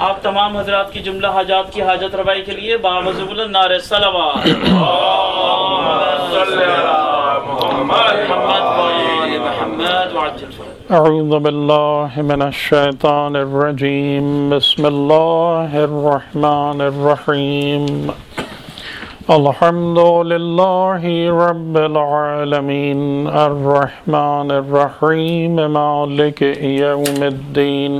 آپ تمام حضرات کی جملہ حاجات کی حاجت روائی کے لیے باوضو بلند نعرہ صلوات اعوذ باللہ من الشیطان الرجیم بسم اللہ الرحمن الرحیم الحمد للہ رب العالمین الرحمن الرحیم مالک یوم الدین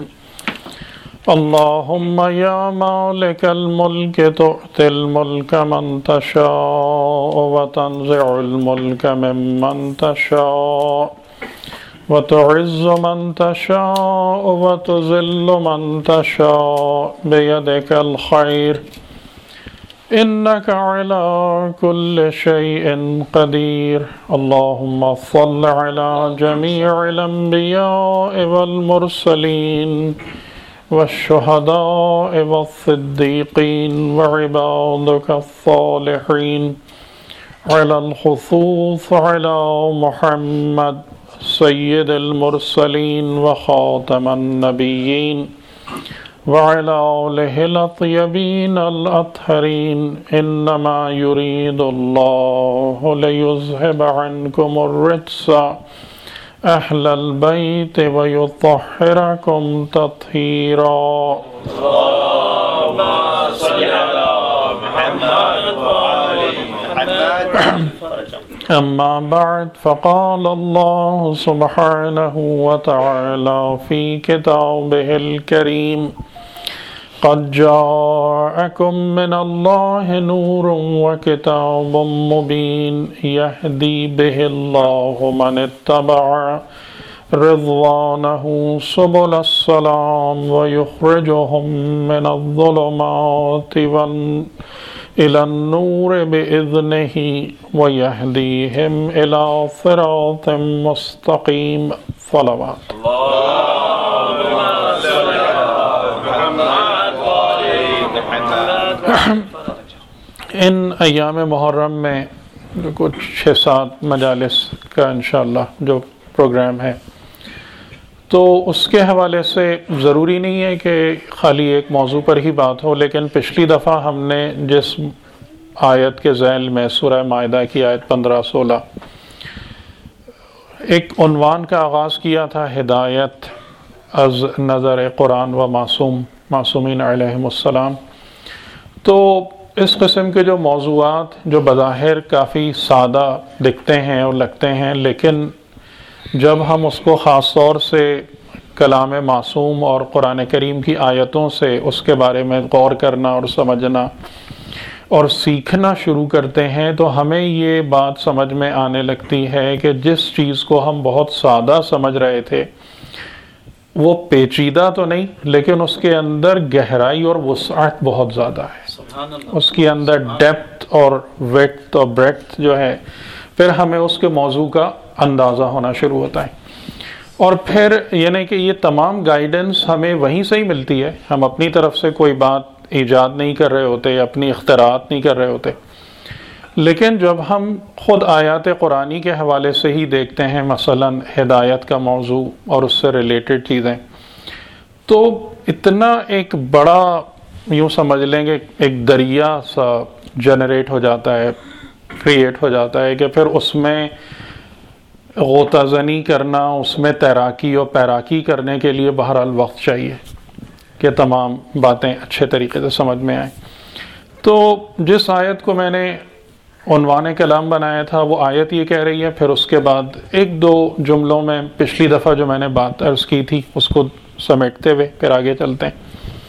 اللہم یا مالک الملک تؤتی الملک من تشاء وتنزع الملک ممن تشاء وتعز من تشاء وتذل من تشاء بيدك الخير إنك على كل شيء قدير اللهم صل على جميع الأنبياء والمرسلين والشهداء والصديقين وعبادك الصالحين على الخصوص على محمد سید المرسلین وخاتم النبیین وعلى آلہ الطیبین الاطہرین انما یرید اللہ لیذہب عنکم الرجس اہل البیت ویطہرکم تطہیرا اللہم صل علی محمد وعلی محمد اما بعد فقال اللہ سبحانہ وتعالی فی کتابہ الکریم قد جاءکم من اللہ نور وکتاب مبین یہدی بہ اللہ من اتبع رضوانہ سبل السلام ویخرجہم من الظلمات إلى النور بإذنه ويهديهم إلى صراط مستقيم صلوات اللهم صل على محمد وعلى محمد ان ایام محرم میں کچھ 6-7 مجالس کا انشاءاللہ جو پروگرام ہے تو اس کے حوالے سے ضروری نہیں ہے کہ خالی ایک موضوع پر ہی بات ہو، لیکن پچھلی دفعہ ہم نے جس آیت کے ذیل میں سورہ مائدہ کی آیت 15-16 ایک عنوان کا آغاز کیا تھا، ہدایت از نظر قرآن و معصومین علیہم السلام. تو اس قسم کے جو موضوعات جو بظاہر کافی سادہ دکھتے ہیں اور لگتے ہیں، لیکن جب ہم اس کو خاص طور سے کلام معصوم اور قرآن کریم کی آیتوں سے اس کے بارے میں غور کرنا اور سمجھنا اور سیکھنا شروع کرتے ہیں تو ہمیں یہ بات سمجھ میں آنے لگتی ہے کہ جس چیز کو ہم بہت سادہ سمجھ رہے تھے وہ پیچیدہ تو نہیں، لیکن اس کے اندر گہرائی اور وسعت بہت زیادہ ہے. اس کے اندر ڈیپتھ اور ویڈتھ اور بریڈتھ جو ہے، پھر ہمیں اس کے موضوع کا اندازہ ہونا شروع ہوتا ہے. اور پھر یعنی کہ یہ تمام گائیڈنس ہمیں وہیں سے ہی ملتی ہے، ہم اپنی طرف سے کوئی بات ایجاد نہیں کر رہے ہوتے، اپنی اختراعات نہیں کر رہے ہوتے. لیکن جب ہم خود آیات قرآنی کے حوالے سے ہی دیکھتے ہیں، مثلا ہدایت کا موضوع اور اس سے ریلیٹڈ چیزیں، تو اتنا ایک بڑا یوں سمجھ لیں گے ایک دریا سا جنریٹ ہو جاتا ہے، کریٹ ہو جاتا ہے کہ پھر اس میں غوطہ زنی کرنا، اس میں تیراکی اور پیراکی کرنے کے لیے بہرحال وقت چاہیے کہ تمام باتیں اچھے طریقے سے سمجھ میں آئیں. تو جس آیت کو میں نے عنوان کلام بنایا تھا وہ آیت یہ کہہ رہی ہے، پھر اس کے بعد 1-2 جملوں میں پچھلی دفعہ جو میں نے بات عرض کی تھی اس کو سمیٹتے ہوئے پھر آگے چلتے ہیں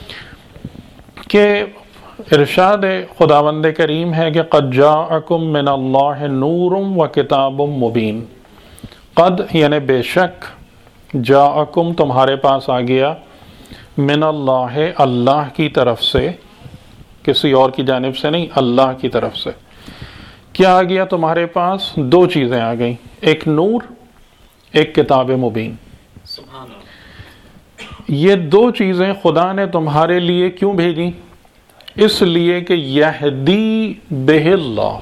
کہ ارشاد خداوند کریم ہے کہ قد جاءکم من اللہ نور و کتاب مبین. قد یعنی بے شک، جاءکم تمہارے پاس آ گیا، من اللہ اللہ کی طرف سے، کسی اور کی جانب سے نہیں، اللہ کی طرف سے. کیا آ گیا تمہارے پاس؟ 2 چیزیں آ گئیں، ایک نور، ایک کتاب مبین. سبحان اللہ. یہ 2 چیزیں خدا نے تمہارے لیے کیوں بھیجی؟ اس لیے کہ یہدی بہ اللہ.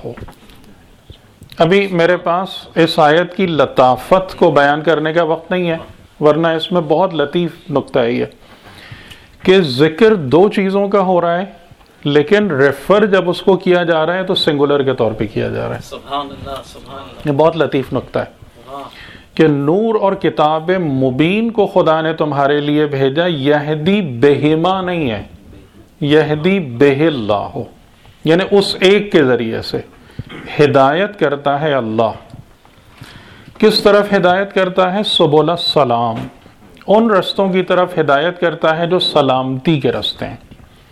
ابھی میرے پاس اس آیت کی لطافت کو بیان کرنے کا وقت نہیں ہے، ورنہ اس میں بہت لطیف نکتہ ہے یہ کہ ذکر دو چیزوں کا ہو رہا ہے لیکن ریفر جب اس کو کیا جا رہا ہے تو سنگولر کے طور پہ کیا جا رہا ہے. سبحان اللہ سبحان اللہ. یہ بہت لطیف نقطہ ہے واہ. کہ نور اور کتاب مبین کو خدا نے تمہارے لیے بھیجا. یہدی بہما نہیں ہے، یہدی بہ اللہ، یعنی اس ایک کے ذریعے سے ہدایت کرتا ہے اللہ. کس طرف ہدایت کرتا ہے؟ سبل السلام، ان رستوں کی طرف ہدایت کرتا ہے جو سلامتی کے رستے ہیں.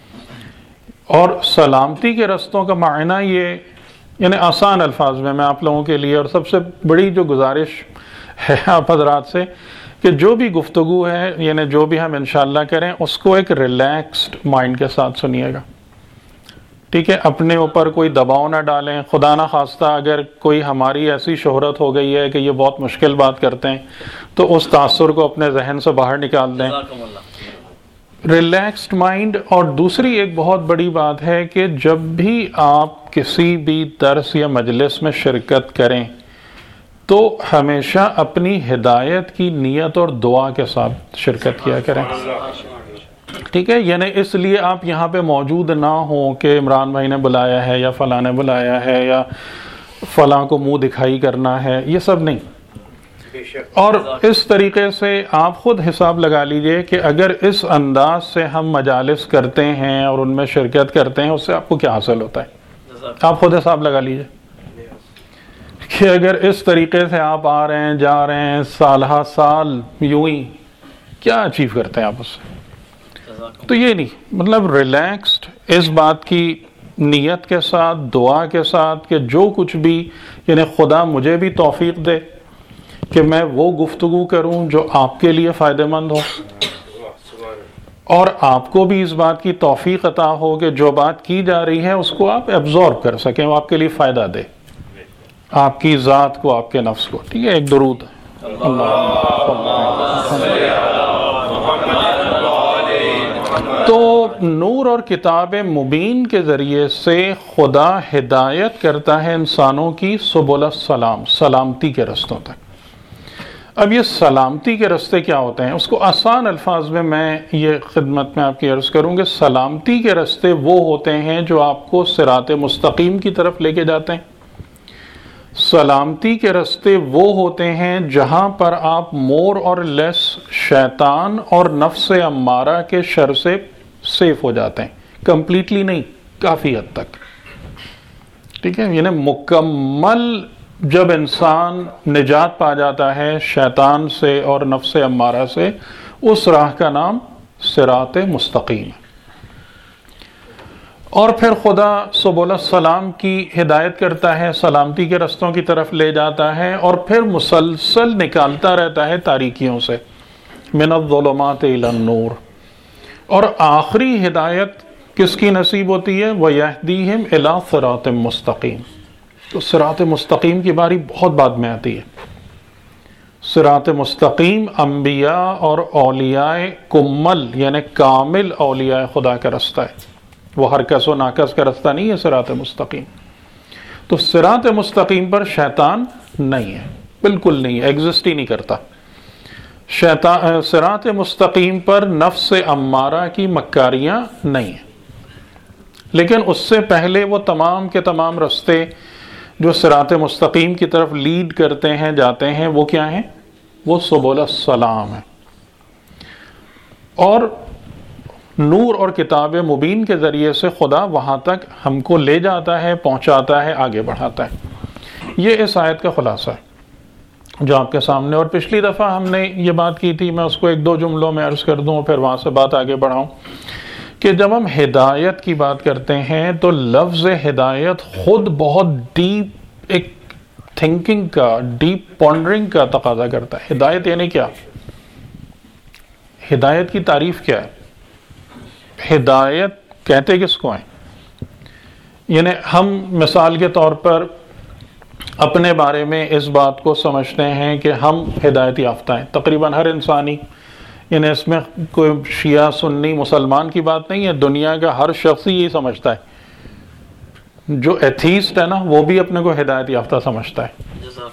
اور سلامتی کے رستوں کا معنی یہ، یعنی آسان الفاظ میں آپ لوگوں کے لیے، اور سب سے بڑی جو گزارش ہے آپ حضرات سے کہ جو بھی گفتگو ہے، یعنی جو بھی ہم انشاءاللہ کریں، اس کو ایک ریلیکسڈ مائنڈ کے ساتھ سنیے گا. ٹھیک ہے؟ اپنے اوپر کوئی دباؤ نہ ڈالیں. خدا نہ خواستہ اگر کوئی ہماری ایسی شہرت ہو گئی ہے کہ یہ بہت مشکل بات کرتے ہیں تو اس تاثر کو اپنے ذہن سے باہر نکال دیں. جزاکم اللہ. Relaxed mind. اور دوسری ایک بہت بڑی بات ہے کہ جب بھی آپ کسی بھی درس یا مجلس میں شرکت کریں تو ہمیشہ اپنی ہدایت کی نیت اور دعا کے ساتھ شرکت کیا کریں. ٹھیک ہے؟ یعنی اس لیے آپ یہاں پہ موجود نہ ہوں کہ عمران بھائی نے بلایا ہے یا فلاں نے بلایا ہے یا فلاں کو منہ دکھائی کرنا ہے، یہ سب نہیں. اور اس طریقے سے آپ خود حساب لگا لیجئے کہ اگر اس انداز سے ہم مجالس کرتے ہیں اور ان میں شرکت کرتے ہیں، اس سے آپ کو کیا حاصل ہوتا ہے. آپ خود حساب لگا لیجئے کہ اگر اس طریقے سے آپ آ رہے ہیں جا رہے ہیں سالہ سال یوں ہی، کیا اچیو کرتے ہیں آپ اس سے. تو یہ نہیں، مطلب ریلیکسڈ اس بات کی نیت کے ساتھ، دعا کے ساتھ کہ جو کچھ بھی، یعنی خدا مجھے بھی توفیق دے کہ میں وہ گفتگو کروں جو آپ کے لیے فائدہ مند ہو، اور آپ کو بھی اس بات کی توفیق عطا ہو کہ جو بات کی جا رہی ہے اس کو آپ ایبزورب کر سکیں، وہ آپ کے لیے فائدہ دے، آپ کی ذات کو، آپ کے نفس کو. ٹھیک ہے؟ ایک درود. تو نور اور کتاب مبین کے ذریعے سے خدا ہدایت کرتا ہے انسانوں کی سبل السلام، سلامتی کے رستوں تک. اب یہ سلامتی کے رستے کیا ہوتے ہیں؟ اس کو آسان الفاظ میں یہ خدمت میں آپ کی عرض کروں کہ سلامتی کے رستے وہ ہوتے ہیں جو آپ کو صراط مستقیم کی طرف لے کے جاتے ہیں. سلامتی کے رستے وہ ہوتے ہیں جہاں پر آپ مور اور لیس شیطان اور نفس امارہ کے شر سے سیف ہو جاتے ہیں. کمپلیٹلی نہیں، کافی حد تک. ٹھیک ہے؟ یعنی مکمل جب انسان نجات پا جاتا ہے شیطان سے اور نفس امارہ سے، اس راہ کا نام صراط مستقیم ہے. اور پھر خدا سبل السلام کی ہدایت کرتا ہے، سلامتی کے رستوں کی طرف لے جاتا ہے، اور پھر مسلسل نکالتا رہتا ہے تاریکیوں سے، من الظلمات الی النور. اور آخری ہدایت کس کی نصیب ہوتی ہے؟ وَيَهْدِيهِمْ إِلَىٰ صِرَاطٍ مُسْتَقِيمٍ. تو صراط مستقیم کی باری بہت بعد میں آتی ہے. صراط مستقیم انبیاء اور اولیاء کمل، یعنی کامل اولیاء خدا کا رستہ ہے. وہ ہر کس و ناکس کا رستہ نہیں ہے صراط مستقیم. تو صراط مستقیم پر شیطان نہیں ہے، بالکل نہیں، ایگزسٹ ہی نہیں کرتا. صراط مستقیم پر نفس امارہ کی مکاریاں نہیں ہیں. لیکن اس سے پہلے وہ تمام کے تمام رستے جو صراط مستقیم کی طرف لیڈ کرتے ہیں، جاتے ہیں، وہ کیا ہیں؟ وہ سبل السلام ہے. اور نور اور کتاب مبین کے ذریعے سے خدا وہاں تک ہم کو لے جاتا ہے، پہنچاتا ہے، آگے بڑھاتا ہے. یہ اس آیت کا خلاصہ ہے جو آپ کے سامنے. اور پچھلی دفعہ ہم نے یہ بات کی تھی، میں اس کو ایک دو جملوں میں عرض کر دوں پھر وہاں سے بات آگے بڑھاؤں، کہ جب ہم ہدایت کی بات کرتے ہیں تو لفظ ہدایت خود بہت ڈیپ ایک تھنکنگ کا، ڈیپ پونڈرنگ کا تقاضا کرتا ہے. ہدایت یعنی کیا؟ ہدایت کی تعریف کیا ہے؟ ہدایت کہتے کس کو ہیں؟ یعنی ہم مثال کے طور پر اپنے بارے میں اس بات کو سمجھتے ہیں کہ ہم ہدایت یافتہ ہیں. تقریباً ہر انسانی، یعنی اس میں کوئی شیعہ سنی مسلمان کی بات نہیں ہے، دنیا کا ہر شخص ہی یہی سمجھتا ہے. جو ایتھیسٹ ہے نا، وہ بھی اپنے کو ہدایت یافتہ سمجھتا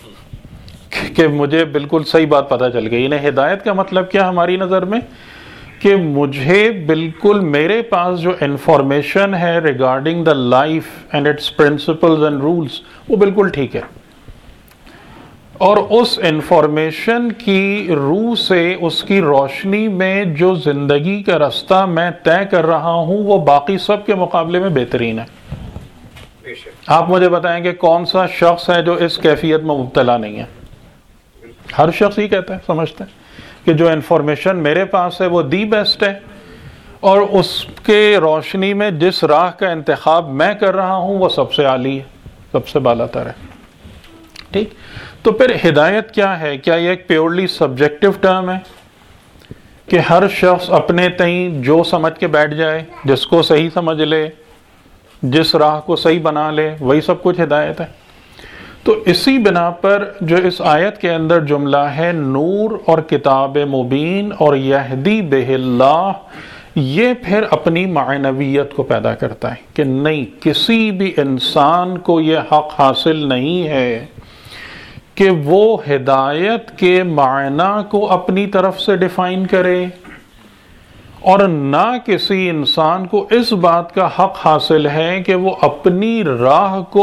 ہے کہ مجھے بالکل صحیح بات پتہ چل گئی. یعنی ہدایت کا مطلب کیا ہماری نظر میں؟ کہ مجھے بالکل میرے پاس جو انفارمیشن ہے regarding the life and its principles and rules وہ بالکل ٹھیک ہے، اور اس انفارمیشن کی روح سے اس کی روشنی میں جو زندگی کا راستہ میں طے کر رہا ہوں وہ باقی سب کے مقابلے میں بہترین ہے۔ آپ مجھے بتائیں کہ کون سا شخص ہے جو اس کیفیت میں مبتلا نہیں ہے؟ ہر شخص ہی کہتا ہے، سمجھتا ہے کہ جو انفارمیشن میرے پاس ہے وہ دی بیسٹ ہے، اور اس کے روشنی میں جس راہ کا انتخاب میں کر رہا ہوں وہ سب سے عالی ہے، سب سے بالا تر ہے۔ ٹھیک، تو پھر ہدایت کیا ہے؟ کیا یہ ایک پیورلی سبجیکٹو ٹرم ہے کہ ہر شخص اپنے تئیں جو سمجھ کے بیٹھ جائے، جس کو صحیح سمجھ لے، جس راہ کو صحیح بنا لے، وہی سب کچھ ہدایت ہے؟ تو اسی بنا پر جو اس آیت کے اندر جملہ ہے نور اور کتاب مبین اور یہدی بہ اللہ، یہ پھر اپنی معنویت کو پیدا کرتا ہے کہ نہیں، کسی بھی انسان کو یہ حق حاصل نہیں ہے کہ وہ ہدایت کے معنی کو اپنی طرف سے ڈیفائن کرے، اور نہ کسی انسان کو اس بات کا حق حاصل ہے کہ وہ اپنی راہ کو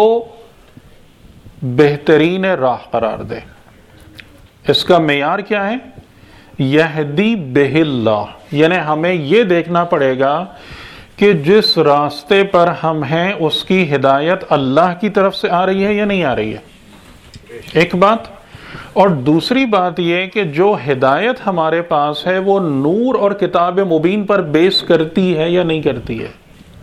بہترین راہ قرار دے۔ اس کا معیار کیا ہے؟ یہدی بہ اللہ، یعنی ہمیں یہ دیکھنا پڑے گا کہ جس راستے پر ہم ہیں اس کی ہدایت اللہ کی طرف سے آ رہی ہے یا نہیں آ رہی ہے، ایک بات۔ اور دوسری بات یہ کہ جو ہدایت ہمارے پاس ہے وہ نور اور کتاب مبین پر بیس کرتی ہے یا نہیں کرتی ہے۔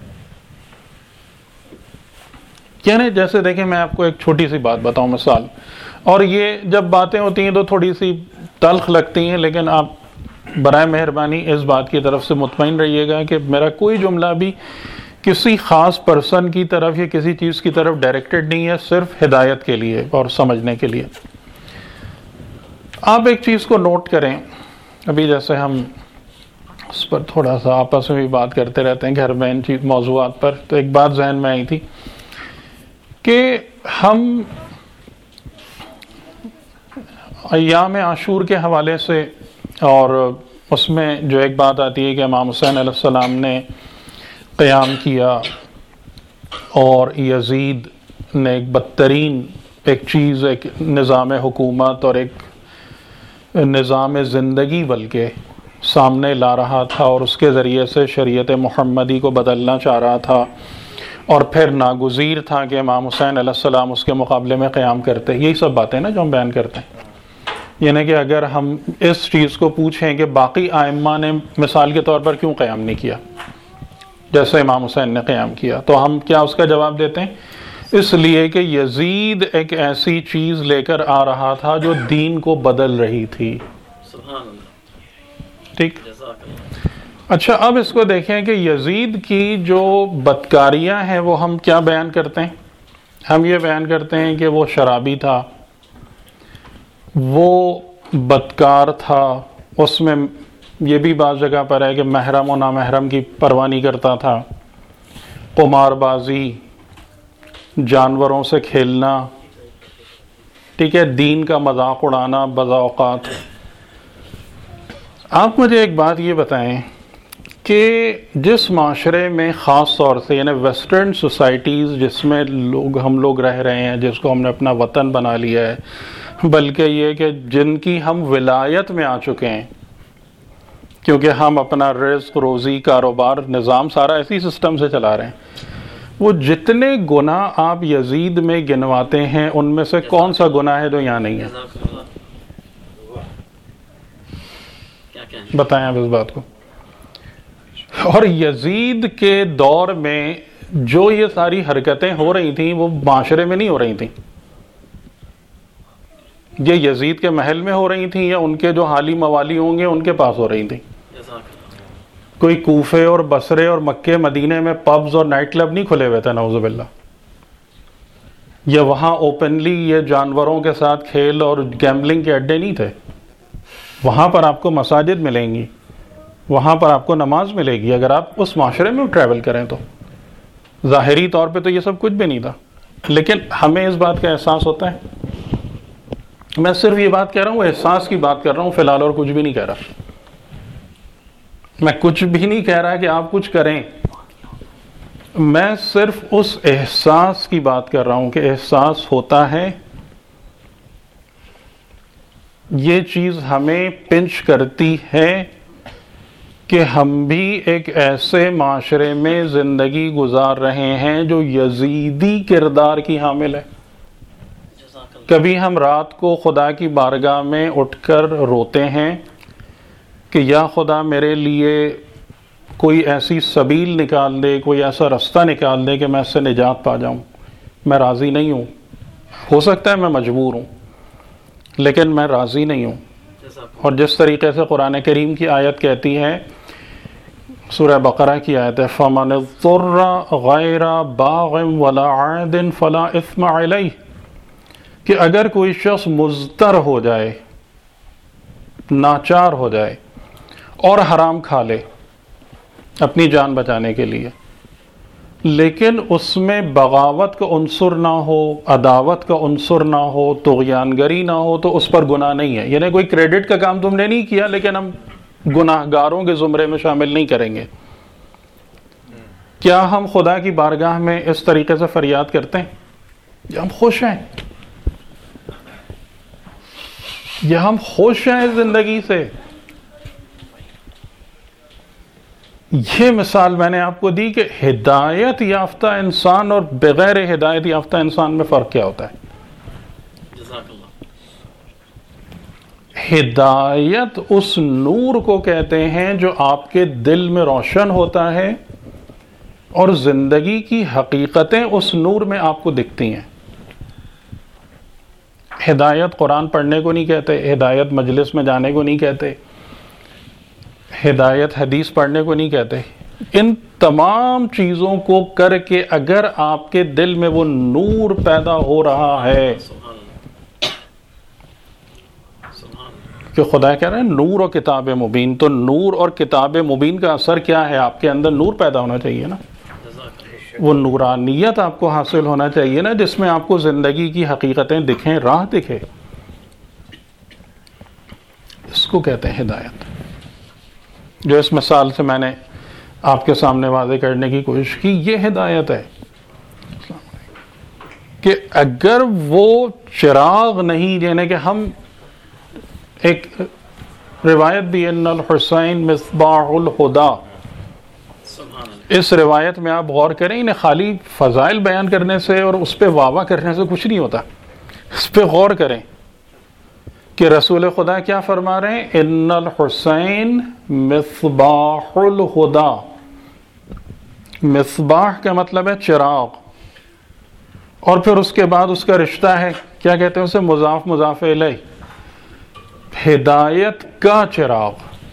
یعنی جیسے دیکھیں، میں آپ کو ایک چھوٹی سی بات بتاؤں، مثال، اور یہ جب باتیں ہوتی ہیں تو تھوڑی سی تلخ لگتی ہیں، لیکن آپ برائے مہربانی اس بات کی طرف سے مطمئن رہیے گا کہ میرا کوئی جملہ بھی کسی خاص پرسن کی طرف یا کسی چیز کی طرف ڈائریکٹڈ نہیں ہے، صرف ہدایت کے لیے اور سمجھنے کے لیے۔ آپ ایک چیز کو نوٹ کریں، ابھی جیسے ہم اس پر تھوڑا سا آپس میں بھی بات کرتے رہتے ہیں گھر میں ان موضوعات پر، تو ایک بات ذہن میں آئی تھی کہ ہم ایام عاشور کے حوالے سے، اور اس میں جو ایک بات آتی ہے کہ امام حسین علیہ السلام نے قیام کیا اور یزید نے ایک بدترین ایک چیز، ایک نظام حکومت اور ایک نظام زندگی بلکہ سامنے لا رہا تھا، اور اس کے ذریعے سے شریعت محمدی کو بدلنا چاہ رہا تھا، اور پھر ناگزیر تھا کہ امام حسین علیہ السلام اس کے مقابلے میں قیام کرتے۔ یہی سب باتیں نا جو ہم بیان کرتے ہیں، یعنی کہ اگر ہم اس چیز کو پوچھیں کہ باقی ائمہ نے مثال کے طور پر کیوں قیام نہیں کیا جیسے امام حسین نے قیام کیا، تو ہم کیا اس کا جواب دیتے ہیں؟ اس لیے کہ یزید ایک ایسی چیز لے کر آ رہا تھا جو دین کو بدل رہی تھی۔ سبحان اللہ، ٹھیک، جزاک اللہ۔ اچھا، اب اس کو دیکھیں کہ یزید کی جو بدکاریاں ہیں وہ ہم کیا بیان کرتے ہیں؟ ہم یہ بیان کرتے ہیں کہ وہ شرابی تھا، وہ بدکار تھا، اس میں یہ بھی بعض جگہ پر ہے کہ محرم و نامحرم کی پرواہ نہیں کرتا تھا، قمار بازی، جانوروں سے کھیلنا، ٹھیک ہے، دین کا مذاق اڑانا بعض اوقات۔ آپ مجھے ایک بات یہ بتائیں کہ جس معاشرے میں خاص طور سے یعنی ویسٹرن سوسائٹیز جس میں ہم لوگ رہ رہے ہیں، جس کو ہم نے اپنا وطن بنا لیا ہے، بلکہ یہ کہ جن کی ہم ولایت میں آ چکے ہیں، کیونکہ ہم اپنا رزق، روزی، کاروبار، نظام سارا اسی سسٹم سے چلا رہے ہیں، وہ جتنے گناہ آپ یزید میں گنواتے ہیں ان میں سے کون سا گناہ ہے جو یہاں نہیں ہے؟ بتائیں آپ اس بات کو۔ اور یزید کے دور میں جو یہ ساری حرکتیں ہو رہی تھیں وہ معاشرے میں نہیں ہو رہی تھیں، یہ یزید کے محل میں ہو رہی تھیں یا ان کے جو حالی موالی ہوں گے ان کے پاس ہو رہی تھیں۔ کوئی کوفے اور بصرے اور مکے مدینے میں پبز اور نائٹ کلب نہیں کھلے ہوئے تھے نعوذ باللہ، یا وہاں اوپنلی یہ جانوروں کے ساتھ کھیل اور گیمبلنگ کے اڈے نہیں تھے۔ وہاں پر آپ کو مساجد ملیں گی، وہاں پر آپ کو نماز ملے گی اگر آپ اس معاشرے میں ٹریول کریں تو۔ ظاہری طور پہ تو یہ سب کچھ بھی نہیں تھا، لیکن ہمیں اس بات کا احساس ہوتا ہے۔ میں صرف یہ بات کہہ رہا ہوں، احساس کی بات کر رہا ہوں فی الحال، اور کچھ بھی نہیں کہہ رہا۔ میں کچھ بھی نہیں کہہ رہا کہ آپ کچھ کریں، میں صرف اس احساس کی بات کر رہا ہوں کہ احساس ہوتا ہے، یہ چیز ہمیں پنچ کرتی ہے کہ ہم بھی ایک ایسے معاشرے میں زندگی گزار رہے ہیں جو یزیدی کردار کی حامل ہے۔ کبھی ہم رات کو خدا کی بارگاہ میں اٹھ کر روتے ہیں کہ یا خدا میرے لیے کوئی ایسی سبیل نکال دے، کوئی ایسا رستہ نکال دے کہ میں اس سے نجات پا جاؤں، میں راضی نہیں ہوں، ہو سکتا ہے میں مجبور ہوں لیکن میں راضی نہیں ہوں۔ اور جس طریقے سے قرآن کریم کی آیت کہتی ہے، سورہ بقرہ کی آیت ہے، فَمَنِ اضْطُرَّ غَيْرَ بَاغٍ وَلَا عَادٍ فَلَا إِثْمَ عَلَيْهِ، کہ اگر کوئی شخص مضطر ہو جائے، ناچار ہو جائے اور حرام کھا لے اپنی جان بچانے کے لیے، لیکن اس میں بغاوت کا عنصر نہ ہو، عداوت کا عنصر نہ ہو، طغیان گری نہ ہو، تو اس پر گناہ نہیں ہے۔ یعنی کوئی کریڈٹ کا کام تم نے نہیں کیا لیکن ہم گناہ گاروں کے زمرے میں شامل نہیں کریں گے۔ کیا ہم خدا کی بارگاہ میں اس طریقے سے فریاد کرتے ہیں؟ یا ہم خوش ہیں؟ یا ہم خوش ہیں اس زندگی سے؟ یہ مثال میں نے آپ کو دی کہ ہدایت یافتہ انسان اور بغیر ہدایت یافتہ انسان میں فرق کیا ہوتا ہے۔ ہدایت اس نور کو کہتے ہیں جو آپ کے دل میں روشن ہوتا ہے اور زندگی کی حقیقتیں اس نور میں آپ کو دکھتی ہیں۔ ہدایت قرآن پڑھنے کو نہیں کہتے، ہدایت مجلس میں جانے کو نہیں کہتے، ہدایت حدیث پڑھنے کو نہیں کہتے۔ ان تمام چیزوں کو کر کے اگر آپ کے دل میں وہ نور پیدا ہو رہا ہے کہ خدا کہہ رہے ہیں نور اور کتاب مبین، تو نور اور کتاب مبین کا اثر کیا ہے؟ آپ کے اندر نور پیدا ہونا چاہیے نا، وہ نورانیت آپ کو حاصل ہونا چاہیے نا، جس میں آپ کو زندگی کی حقیقتیں دکھیں، راہ دکھے۔ اس کو کہتے ہیں ہدایت، جو اس مثال سے میں نے آپ کے سامنے واضح کرنے کی کوشش کی۔ یہ ہدایت ہے کہ اگر وہ چراغ نہیں، یعنی کہ ہم ایک روایت بھی ان الحسین مصباح الہدا، اس روایت میں آپ غور کریں، انہیں خالی فضائل بیان کرنے سے اور اس پہ واہ واہ کرنے سے کچھ نہیں ہوتا، اس پہ غور کریں کہ رسول خدا کیا فرما رہے ہیں، ان الحسین مصباح الہدا۔ مصباح کا مطلب ہے چراغ، اور پھر اس کے بعد اس کا رشتہ ہے، کیا کہتے ہیں اسے، مضاف مضاف الیہ، ہدایت کا چراغ۔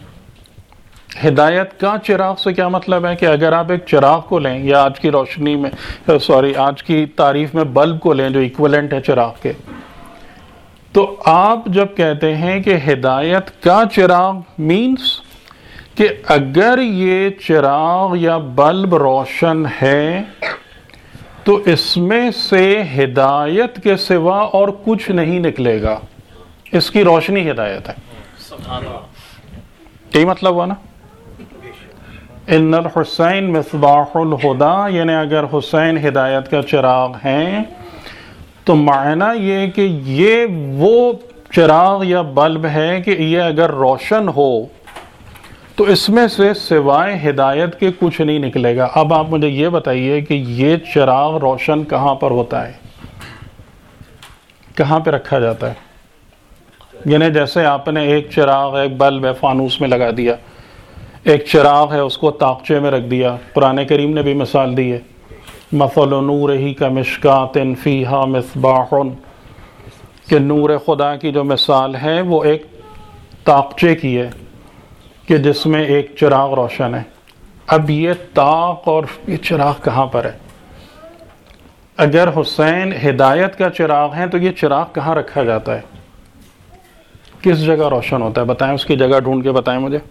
ہدایت کا چراغ سے کیا مطلب ہے کہ اگر آپ ایک چراغ کو لیں، یا آج کی روشنی میں آج کی تعریف میں بلب کو لیں جو ایکویلنٹ ہے چراغ کے، تو آپ جب کہتے ہیں کہ ہدایت کا چراغ مینس کہ اگر یہ چراغ یا بلب روشن ہے تو اس میں سے ہدایت کے سوا اور کچھ نہیں نکلے گا، اس کی روشنی ہدایت ہے۔ یہی مطلب ہوا نا، ان الحسین مصباح الہدا، یعنی اگر حسین ہدایت کا چراغ ہیں تو معنی یہ کہ یہ وہ چراغ یا بلب ہے کہ یہ اگر روشن ہو تو اس میں سے سوائے ہدایت کے کچھ نہیں نکلے گا۔ اب آپ مجھے یہ بتائیے کہ یہ چراغ روشن کہاں پر ہوتا ہے، کہاں پہ رکھا جاتا ہے؟ یعنی جیسے آپ نے ایک چراغ، ایک بلب ہے فانوس میں لگا دیا، ایک چراغ ہے اس کو طاقچے میں رکھ دیا۔ قرآن کریم نے بھی مثال دی ہے، مثل نورہ کمشکات فیہا مصباح، کہ نور خدا کی جو مثال ہے وہ ایک طاقچے کی ہے کہ جس میں ایک چراغ روشن ہے۔ اب یہ طاق اور یہ چراغ کہاں پر ہے؟ اگر حسین ہدایت کا چراغ ہے تو یہ چراغ کہاں رکھا جاتا ہے، کس جگہ روشن ہوتا ہے؟ بتائیں، اس کی جگہ ڈھونڈ کے بتائیں مجھے۔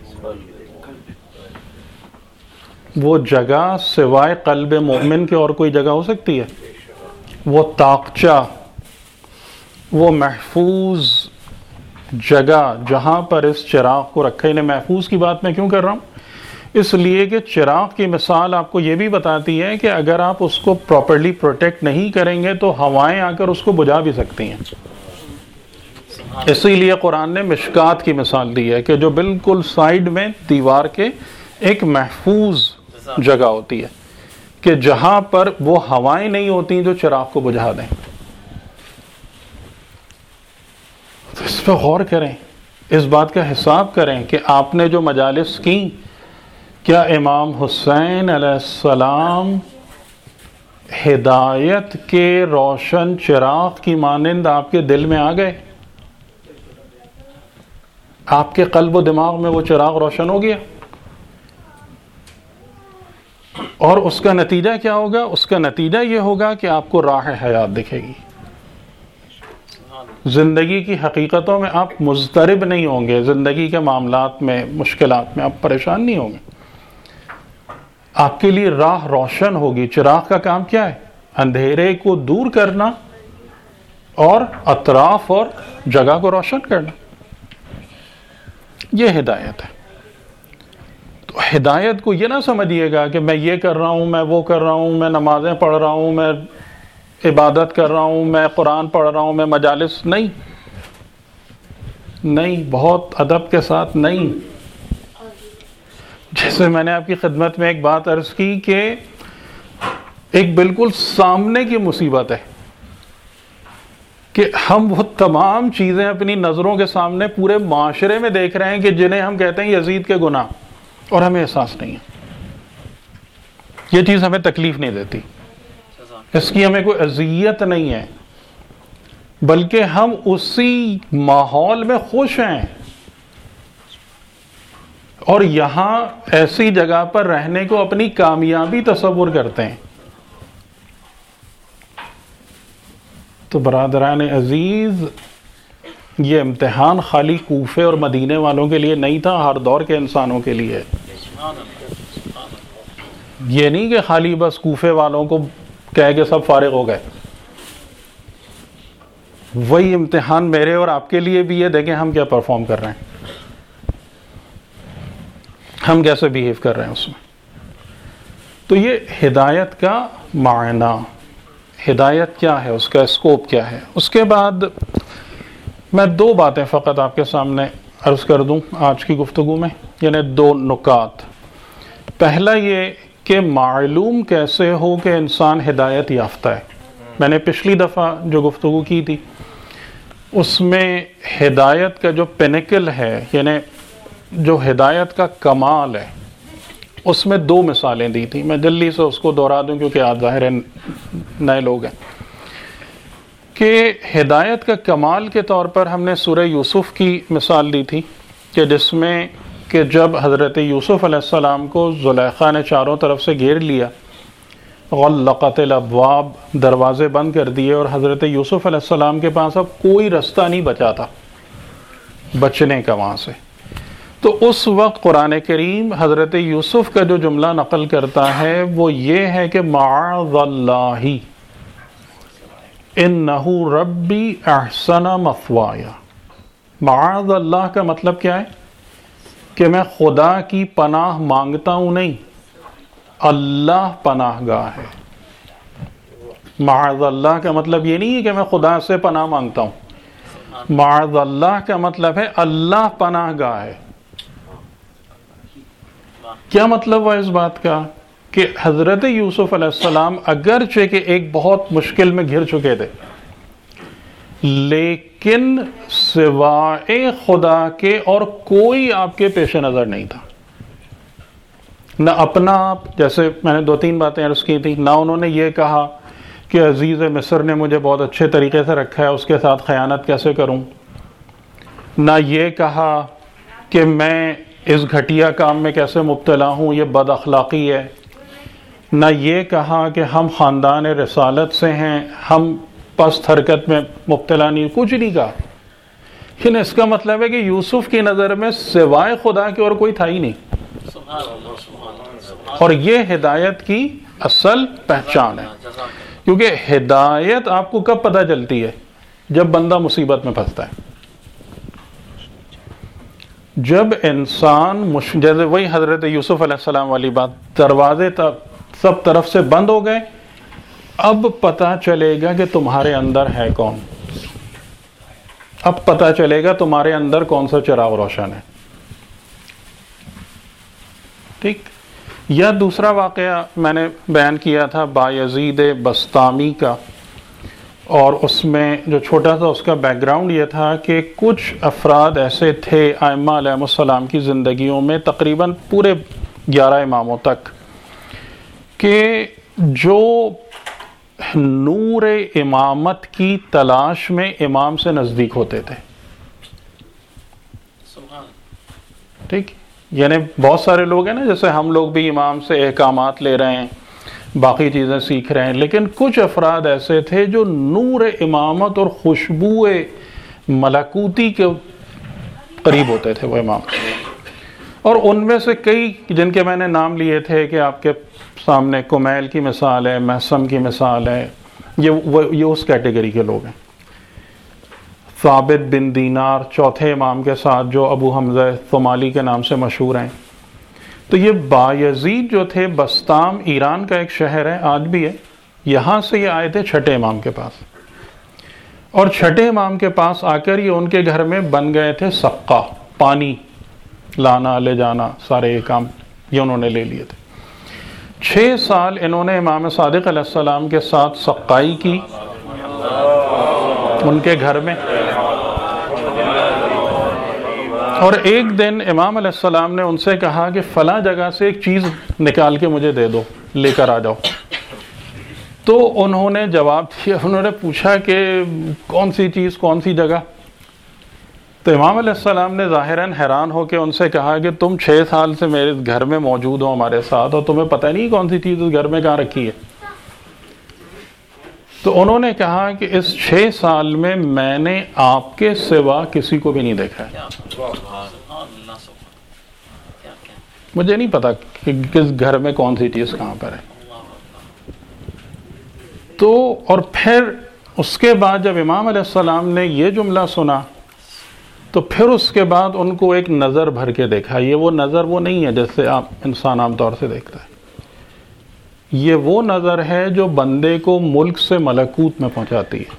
وہ جگہ سوائے قلب مومن کے اور کوئی جگہ ہو سکتی ہے؟ وہ طاقچہ، وہ محفوظ جگہ جہاں پر اس چراغ کو رکھا، انہیں محفوظ کی بات میں کیوں کر رہا ہوں؟ اس لیے کہ چراغ کی مثال آپ کو یہ بھی بتاتی ہے کہ اگر آپ اس کو پراپرلی پروٹیکٹ نہیں کریں گے تو ہوائیں آ کر اس کو بجھا بھی سکتی ہیں. اسی لیے قرآن نے مشکات کی مثال دی ہے کہ جو بالکل سائیڈ میں دیوار کے ایک محفوظ جگہ ہوتی ہے کہ جہاں پر وہ ہوائیں نہیں ہوتی جو چراغ کو بجھا دیں. تو اس پہ غور کریں، اس بات کا حساب کریں کہ آپ نے جو مجالس کی، کیا امام حسین علیہ السلام ہدایت کے روشن چراغ کی مانند آپ کے دل میں آ گئے؟ آپ کے قلب و دماغ میں وہ چراغ روشن ہو گیا؟ اور اس کا نتیجہ کیا ہوگا؟ اس کا نتیجہ یہ ہوگا کہ آپ کو راہ حیات دکھے گی. زندگی کی حقیقتوں میں آپ مضطرب نہیں ہوں گے، زندگی کے معاملات میں، مشکلات میں آپ پریشان نہیں ہوں گے. آپ کے لیے راہ روشن ہوگی. چراغ کا کام کیا ہے؟ اندھیرے کو دور کرنا اور اطراف اور جگہ کو روشن کرنا. یہ ہدایت ہے. تو ہدایت کو یہ نہ سمجھیے گا کہ میں یہ کر رہا ہوں، میں وہ کر رہا ہوں، میں نمازیں پڑھ رہا ہوں، میں عبادت کر رہا ہوں، میں قرآن پڑھ رہا ہوں، میں مجالس. نہیں، بہت ادب کے ساتھ نہیں. جیسے میں نے آپ کی خدمت میں ایک بات عرض کی کہ ایک بالکل سامنے کی مصیبت ہے کہ ہم وہ تمام چیزیں اپنی نظروں کے سامنے پورے معاشرے میں دیکھ رہے ہیں کہ جنہیں ہم کہتے ہیں یزید کے گناہ، اور ہمیں احساس نہیں ہے. یہ چیز ہمیں تکلیف نہیں دیتی، اس کی ہمیں کوئی اذیت نہیں ہے، بلکہ ہم اسی ماحول میں خوش ہیں اور یہاں ایسی جگہ پر رہنے کو اپنی کامیابی تصور کرتے ہیں. تو برادران عزیز، یہ امتحان خالی کوفے اور مدینے والوں کے لیے نہیں تھا، ہر دور کے انسانوں کے لیے. یہ نہیں کہ خالی بس کوفے والوں کو کہہ کے سب فارغ ہو گئے. وہی امتحان میرے اور آپ کے لیے بھی ہے. دیکھیں ہم کیا پرفارم کر رہے ہیں، ہم کیسے بیہیو کر رہے ہیں اس میں. تو یہ ہدایت کا معنی، ہدایت کیا ہے، اس کا اسکوپ کیا ہے. اس کے بعد میں دو باتیں فقط آپ کے سامنے عرض کر دوں آج کی گفتگو میں، یعنی دو نکات. پہلا یہ کہ معلوم کیسے ہو کہ انسان ہدایت یافتہ ہے. میں نے پچھلی دفعہ جو گفتگو کی تھی اس میں ہدایت کا جو پینیکل ہے، یعنی جو ہدایت کا کمال ہے، اس میں دو مثالیں دی تھی. میں جلدی سے اس کو دہرا دوں کیونکہ آج ظاہر نئے لوگ ہیں. کہ ہدایت کا کمال کے طور پر ہم نے سورہ یوسف کی مثال دی تھی کہ جس میں کہ جب حضرت یوسف علیہ السلام کو زلیخا نے چاروں طرف سے گھیر لیا، غلقت الابواب، دروازے بند کر دیے، اور حضرت یوسف علیہ السلام کے پاس اب کوئی رستہ نہیں بچا تھا بچنے کا وہاں سے. تو اس وقت قرآن کریم حضرت یوسف کا جو جملہ نقل کرتا ہے وہ یہ ہے کہ معاذ اللہ انہ ربی احسن مثوایا. معاذ اللہ کا مطلب کیا ہے؟ کہ میں خدا کی پناہ مانگتا ہوں نہیں، اللہ پناہ گاہ ہے. معاذ اللہ کا مطلب یہ نہیں ہے کہ میں خدا سے پناہ مانگتا ہوں. معاذ اللہ کا مطلب ہے اللہ پناہ گاہ ہے. کیا مطلب ہوا اس بات کا؟ کہ حضرت یوسف علیہ السلام اگرچہ کہ ایک بہت مشکل میں گھر چکے تھے، لیکن سوائے خدا کے اور کوئی آپ کے پیش نظر نہیں تھا. نہ اپنا آپ، جیسے میں نے دو تین باتیں عرض کی تھی، نہ انہوں نے یہ کہا کہ عزیز مصر نے مجھے بہت اچھے طریقے سے رکھا ہے، اس کے ساتھ خیانت کیسے کروں. نہ یہ کہا کہ میں اس گھٹیا کام میں کیسے مبتلا ہوں، یہ بد اخلاقی ہے. نہ یہ کہا کہ ہم خاندان رسالت سے ہیں، ہم پست حرکت میں مبتلا نہیں، کچھ نہیں کہا. لیکن اس کا مطلب ہے کہ یوسف کی نظر میں سوائے خدا کے اور کوئی تھا ہی نہیں. اور یہ ہدایت کی اصل پہچان ہے. کیونکہ ہدایت آپ کو کب پتہ چلتی ہے؟ جب بندہ مصیبت میں پھنستا ہے. جب انسان جیسے وہی حضرت یوسف علیہ السلام والی بات، دروازے سب طرف سے بند ہو گئے، اب پتہ چلے گا کہ تمہارے اندر ہے کون، اب پتہ چلے گا تمہارے اندر کون سا چراغ روشن ہے. ٹھیک. یا دوسرا واقعہ میں نے بیان کیا تھا بایزید بسطامی کا، اور اس میں جو چھوٹا سا اس کا بیک گراؤنڈ یہ تھا کہ کچھ افراد ایسے تھے ائمہ علیہ السلام کی زندگیوں میں، تقریباً پورے 11 اماموں تک، کہ جو نور امامت کی تلاش میں امام سے نزدیک ہوتے تھے. ٹھیک. یعنی بہت سارے لوگ ہیں نا، جیسے ہم لوگ بھی امام سے احکامات لے رہے ہیں، باقی چیزیں سیکھ رہے ہیں، لیکن کچھ افراد ایسے تھے جو نور امامت اور خوشبو ملکوتی کے قریب ہوتے تھے وہ امام. اور ان میں سے کئی جن کے میں نے نام لیے تھے کہ آپ کے سامنے کمیل کی مثال ہے، محسم کی مثال ہے، یہ اس کیٹیگری کے لوگ ہیں. ثابت بن دینار چوتھے امام کے ساتھ، جو ابو حمزہ ثمالی کے نام سے مشہور ہیں. تو یہ بایزید جو تھے، بسطام ایران کا ایک شہر ہے، آج بھی ہے، یہاں سے یہ آئے تھے چھٹے امام کے پاس، اور چھٹے امام کے پاس آ کر یہ ان کے گھر میں بن گئے تھے سقا، پانی لانا لے جانا، سارے یہ کام یہ انہوں نے لے لیے تھے. 6 سال انہوں نے امام صادق علیہ السلام کے ساتھ سقائی کی ان کے گھر میں. اور ایک دن امام علیہ السلام نے ان سے کہا کہ فلاں جگہ سے ایک چیز نکال کے مجھے دے دو، لے کر آ جاؤ. تو انہوں نے جواب دیا، انہوں نے پوچھا کہ کون سی چیز، کون سی جگہ؟ تو امام علیہ السلام نے ظاہراً حیران ہو کے ان سے کہا کہ تم 6 سال سے میرے گھر میں موجود ہو ہمارے ساتھ، اور تمہیں پتہ نہیں کون سی چیز اس گھر میں کہاں رکھی ہے. تو انہوں نے کہا کہ اس 6 سال میں میں نے آپ کے سوا کسی کو بھی نہیں دیکھا ہے. مجھے نہیں پتا کہ کس گھر میں کون سی چیز کہاں پر ہے. تو اور پھر اس کے بعد جب امام علیہ السلام نے یہ جملہ سنا، تو پھر اس کے بعد ان کو ایک نظر بھر کے دیکھا. یہ وہ نظر وہ نہیں ہے جیسے انسان عام طور سے دیکھتا ہے، یہ وہ نظر ہے جو بندے کو ملک سے ملکوت میں پہنچاتی ہے.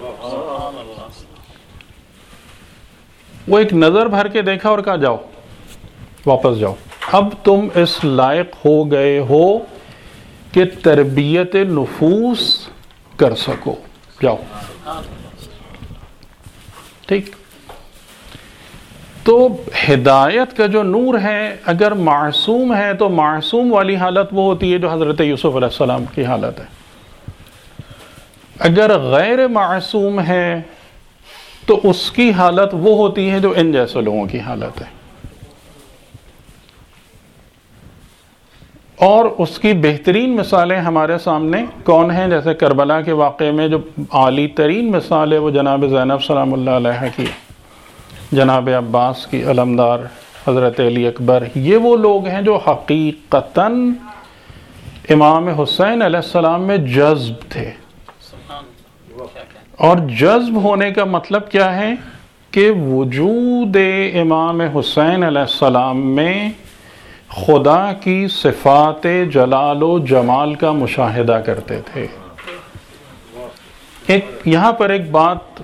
وہ ایک نظر بھر کے دیکھا اور کہا جاؤ واپس جاؤ، اب تم اس لائق ہو گئے ہو کہ تربیت نفوس کر سکو، جاؤ. ٹھیک. تو ہدایت کا جو نور ہے اگر معصوم ہے تو معصوم والی حالت وہ ہوتی ہے جو حضرت یوسف علیہ السلام کی حالت ہے. اگر غیر معصوم ہے تو اس کی حالت وہ ہوتی ہے جو ان جیسے لوگوں کی حالت ہے. اور اس کی بہترین مثالیں ہمارے سامنے کون ہیں؟ جیسے کربلا کے واقعے میں جو عالی ترین مثال ہے وہ جناب زینب سلام اللہ علیہ کی، جناب عباس کی علمدار حضرت علی اکبر. یہ وہ لوگ ہیں جو حقیقتاً امام حسین علیہ السلام میں جذب تھے. اور جذب ہونے کا مطلب کیا ہے؟ کہ وجود امام حسین علیہ السلام میں خدا کی صفات جلال و جمال کا مشاہدہ کرتے تھے. یہاں پر ایک بات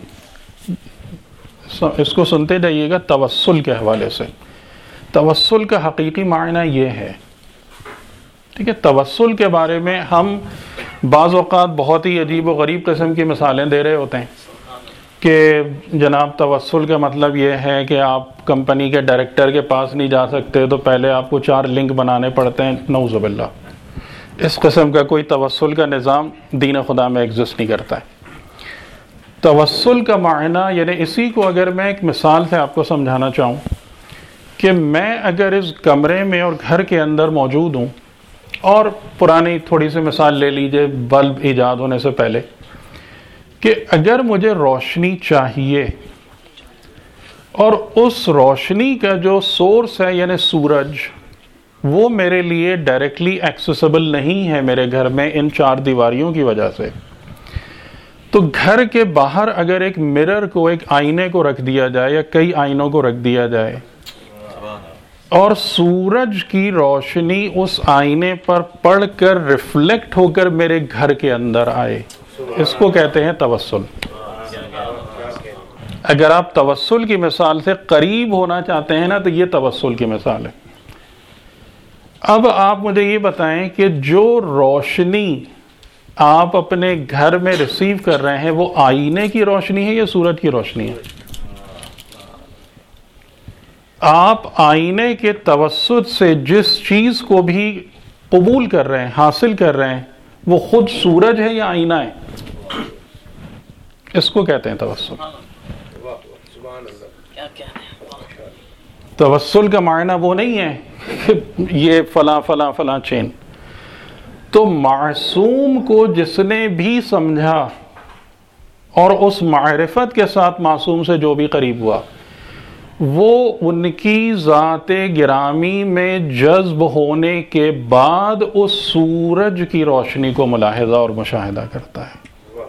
اس کو سنتے جائیے گا توسل کے حوالے سے. توسل کا حقیقی معنی یہ ہے، ٹھیک ہے، توسل کے بارے میں ہم بعض اوقات بہت ہی عجیب و غریب قسم کی مثالیں دے رہے ہوتے ہیں کہ جناب توسل کا مطلب یہ ہے کہ آپ کمپنی کے ڈائریکٹر کے پاس نہیں جا سکتے تو پہلے آپ کو 4 لنک بنانے پڑتے ہیں. نعوذ باللہ، اس قسم کا کوئی توسل کا نظام دین خدا میں ایگزسٹ نہیں کرتا ہے. توسل کا معنی یعنی اسی کو اگر میں ایک مثال سے آپ کو سمجھانا چاہوں کہ میں اگر اس کمرے میں اور گھر کے اندر موجود ہوں، اور پرانی تھوڑی سی مثال لے لیجئے بلب ایجاد ہونے سے پہلے، کہ اگر مجھے روشنی چاہیے اور اس روشنی کا جو سورس ہے یعنی سورج وہ میرے لیے ڈائریکٹلی ایکسیسیبل نہیں ہے میرے گھر میں ان 4 دیواریوں کی وجہ سے، تو گھر کے باہر اگر ایک مرر کو، ایک آئینے کو رکھ دیا جائے یا کئی آئینوں کو رکھ دیا جائے اور سورج کی روشنی اس آئینے پر پڑ کر ریفلیکٹ ہو کر میرے گھر کے اندر آئے، اس کو کہتے ہیں توسل۔ اگر آپ توسل کی مثال سے قریب ہونا چاہتے ہیں نا تو یہ توسل کی مثال ہے۔ اب آپ مجھے یہ بتائیں کہ جو روشنی آپ اپنے گھر میں ریسیو کر رہے ہیں وہ آئینے کی روشنی ہے یا سورج کی روشنی ہے؟ آپ آئینے کے توسط سے جس چیز کو بھی قبول کر رہے ہیں، حاصل کر رہے ہیں، وہ خود سورج ہے یا آئینہ ہے؟ اس کو کہتے ہیں توسل۔ توسل کا معنی وہ نہیں ہے کہ یہ فلاں فلاں فلاں چین۔ تو معصوم کو جس نے بھی سمجھا اور اس معرفت کے ساتھ معصوم سے جو بھی قریب ہوا، وہ ان کی ذات گرامی میں جذب ہونے کے بعد اس سورج کی روشنی کو ملاحظہ اور مشاہدہ کرتا ہے۔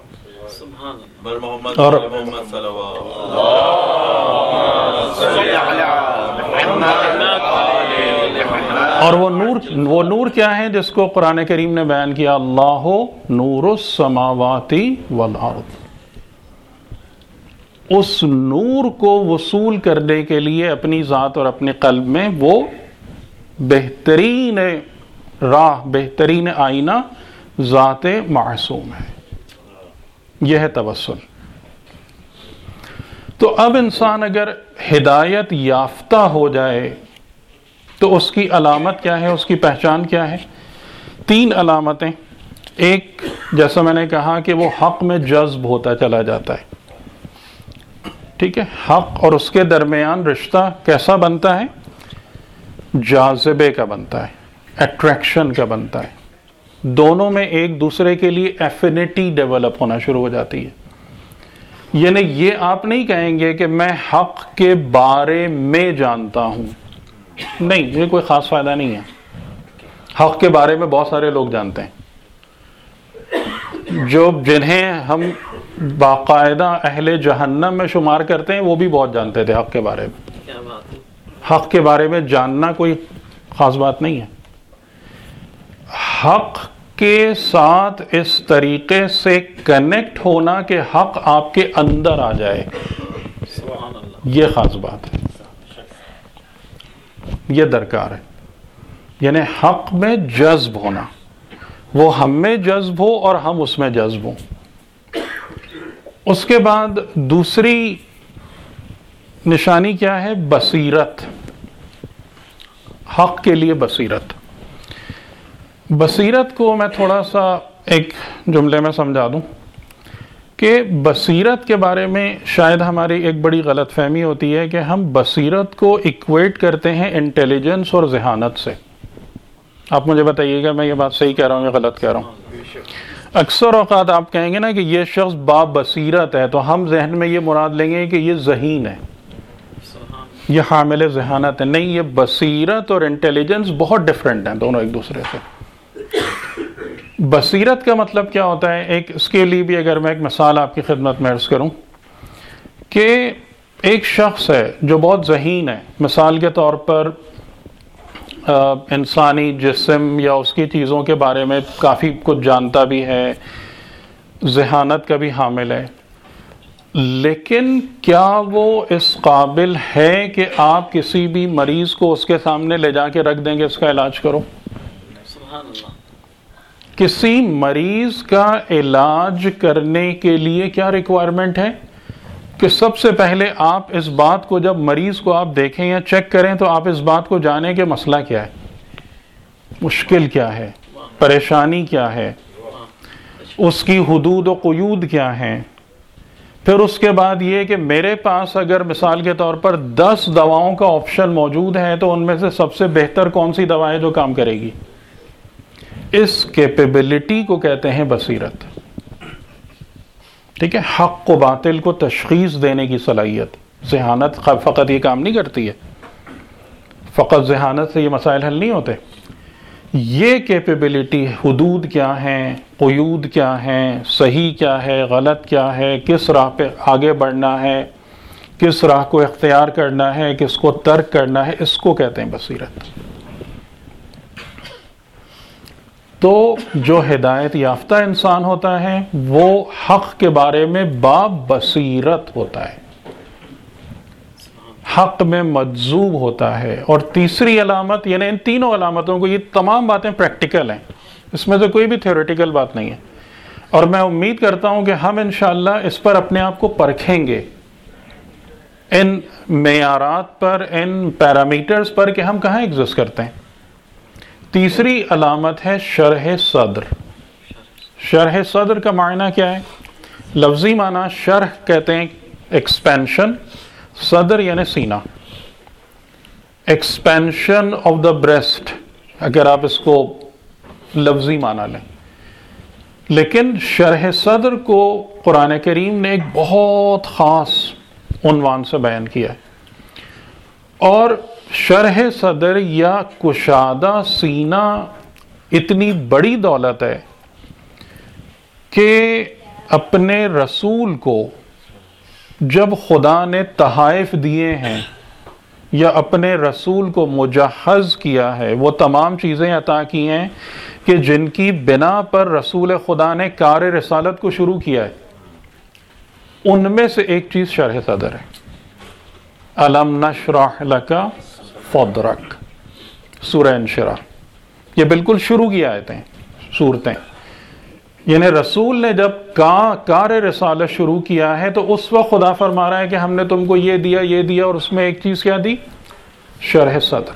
اور وہ نور کیا ہے جس کو قرآن کریم نے بیان کیا؟ اللہ نور السماوات والارض۔ اس نور کو وصول کرنے کے لیے اپنی ذات اور اپنے قلب میں وہ بہترین راہ، بہترین آئینہ ذات معصوم ہے۔ یہ ہے توسل۔ تو اب انسان اگر ہدایت یافتہ ہو جائے تو اس کی علامت کیا ہے، اس کی پہچان کیا ہے؟ 3 علامتیں۔ ایک، جیسا میں نے کہا کہ وہ حق میں جذب ہوتا چلا جاتا ہے، ٹھیک ہے؟ حق اور اس کے درمیان رشتہ کیسا بنتا ہے؟ جاذبے کا بنتا ہے، اٹریکشن کا بنتا ہے۔ دونوں میں ایک دوسرے کے لیے ایفینٹی ڈیولپ ہونا شروع ہو جاتی ہے۔ یعنی یہ آپ نہیں کہیں گے کہ میں حق کے بارے میں جانتا ہوں، نہیں، یہ کوئی خاص فائدہ نہیں ہے۔ حق کے بارے میں بہت سارے لوگ جانتے ہیں، جنہیں ہم باقاعدہ اہل جہنم میں شمار کرتے ہیں، وہ بھی بہت جانتے تھے حق کے بارے میں۔ حق کے بارے میں جاننا کوئی خاص بات نہیں ہے۔ حق کے ساتھ اس طریقے سے کنیکٹ ہونا کہ حق آپ کے اندر آ جائے، یہ خاص بات ہے، یہ درکار ہے۔ یعنی حق میں جذب ہونا، وہ ہم میں جذب ہو اور ہم اس میں جذب ہوں۔ اس کے بعد دوسری نشانی کیا ہے؟ بصیرت۔ حق کے لیے بصیرت۔ بصیرت کو میں تھوڑا سا ایک جملے میں سمجھا دوں کہ بصیرت کے بارے میں شاید ہماری ایک بڑی غلط فہمی ہوتی ہے کہ ہم بصیرت کو ایکویٹ کرتے ہیں انٹیلیجنس اور ذہانت سے۔ آپ مجھے بتائیے گا میں یہ بات صحیح کہہ رہا ہوں یا غلط کہہ رہا ہوں؟ اکثر اوقات آپ کہیں گے نا کہ یہ شخص با بصیرت ہے، تو ہم ذہن میں یہ مراد لیں گے کہ یہ ذہین ہے، یہ حامل ذہانت ہے۔ نہیں، یہ بصیرت اور انٹیلیجنس بہت ڈفرینٹ ہیں، دونوں ایک دوسرے سے۔ بصیرت کا مطلب کیا ہوتا ہے؟ ایک اس کے لیے بھی اگر میں ایک مثال آپ کی خدمت میں عرض کروں کہ ایک شخص ہے جو بہت ذہین ہے، مثال کے طور پر انسانی جسم یا اس کی چیزوں کے بارے میں کافی کچھ جانتا بھی ہے، ذہانت کا بھی حامل ہے، لیکن کیا وہ اس قابل ہے کہ آپ کسی بھی مریض کو اس کے سامنے لے جا کے رکھ دیں گے اس کا علاج کرو؟ کسی مریض کا علاج کرنے کے لیے کیا ریکوائرمنٹ ہے کہ سب سے پہلے آپ اس بات کو، جب مریض کو آپ دیکھیں یا چیک کریں تو آپ اس بات کو جانیں کہ مسئلہ کیا ہے، مشکل کیا ہے، پریشانی کیا ہے، اس کی حدود و قیود کیا ہیں۔ پھر اس کے بعد یہ کہ میرے پاس اگر مثال کے طور پر 10 دواؤں کا آپشن موجود ہے تو ان میں سے سب سے بہتر کون سی دوا ہے جو کام کرے گی؟ اس کیپیبلٹی کو کہتے ہیں بصیرت، ٹھیک ہے؟ حق و باطل کو تشخیص دینے کی صلاحیت۔ ذہانت فقط یہ کام نہیں کرتی ہے، فقط ذہانت سے یہ مسائل حل نہیں ہوتے۔ یہ کیپیبلٹی، حدود کیا ہیں، قیود کیا ہیں، صحیح کیا ہے، غلط کیا ہے، کس راہ پہ آگے بڑھنا ہے، کس راہ کو اختیار کرنا ہے، کس کو ترک کرنا ہے، اس کو کہتے ہیں بصیرت۔ تو جو ہدایت یافتہ انسان ہوتا ہے وہ حق کے بارے میں بابصیرت ہوتا ہے، حق میں مجذوب ہوتا ہے۔ اور تیسری علامت، یعنی ان تینوں علامتوں کو، یہ تمام باتیں پریکٹیکل ہیں، اس میں سے کوئی بھی تھیوریٹیکل بات نہیں ہے، اور میں امید کرتا ہوں کہ ہم انشاءاللہ اس پر اپنے آپ کو پرکھیں گے، ان معیارات پر، ان پیرامیٹرز پر کہ ہم کہاں ایگزسٹ کرتے ہیں۔ تیسری علامت ہے شرح صدر۔ شرح صدر کا معنی کیا ہے؟ لفظی معنی شرح کہتے ہیں ایکسپینشن، صدر یعنی سینہ، ایکسپینشن آف دا بریسٹ اگر آپ اس کو لفظی معنی لیں۔ لیکن شرح صدر کو قرآن کریم نے ایک بہت خاص عنوان سے بیان کیا ہے، اور شرح صدر یا کشادہ سینہ اتنی بڑی دولت ہے کہ اپنے رسول کو جب خدا نے تحائف دیے ہیں یا اپنے رسول کو مجہز کیا ہے، وہ تمام چیزیں عطا کی ہیں کہ جن کی بنا پر رسول خدا نے کار رسالت کو شروع کیا ہے، ان میں سے ایک چیز شرح صدر ہے۔ الم نشرح لک صدرک، سورہ انشراح، یہ بالکل شروع کی آیتیں، صورتیں، یعنی رسول نے جب کار رسالت شروع کیا ہے تو اس وقت خدا فرما رہا ہے کہ ہم نے تم کو یہ دیا، یہ دیا، اور اس میں ایک چیز کیا دی؟ شرح صدر۔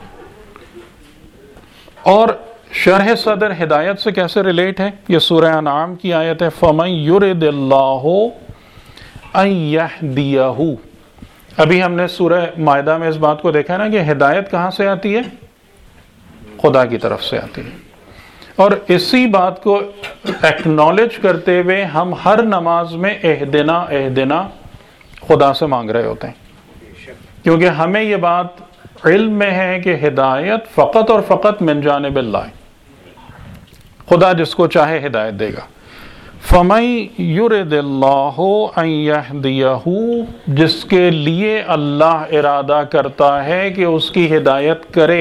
اور شرح صدر ہدایت سے کیسے ریلیٹ ہے؟ یہ سورہ انعام کی آیت ہے، فَمَن يُرِدِ اللَّهُ أَن يَهْدِيَهُ۔ ابھی ہم نے سورہ مائدہ میں اس بات کو دیکھا نا کہ ہدایت کہاں سے آتی ہے؟ خدا کی طرف سے آتی ہے، اور اسی بات کو ایکنالج کرتے ہوئے ہم ہر نماز میں اہدنا اہدنا خدا سے مانگ رہے ہوتے ہیں، کیونکہ ہمیں یہ بات علم میں ہے کہ ہدایت فقط اور فقط من جانب اللہ، خدا جس کو چاہے ہدایت دے گا۔ فَمَن يُرِدِ اللَّهُ أَن يَهْدِيَهُ، جس کے لیے اللہ ارادہ کرتا ہے کہ اس کی ہدایت کرے،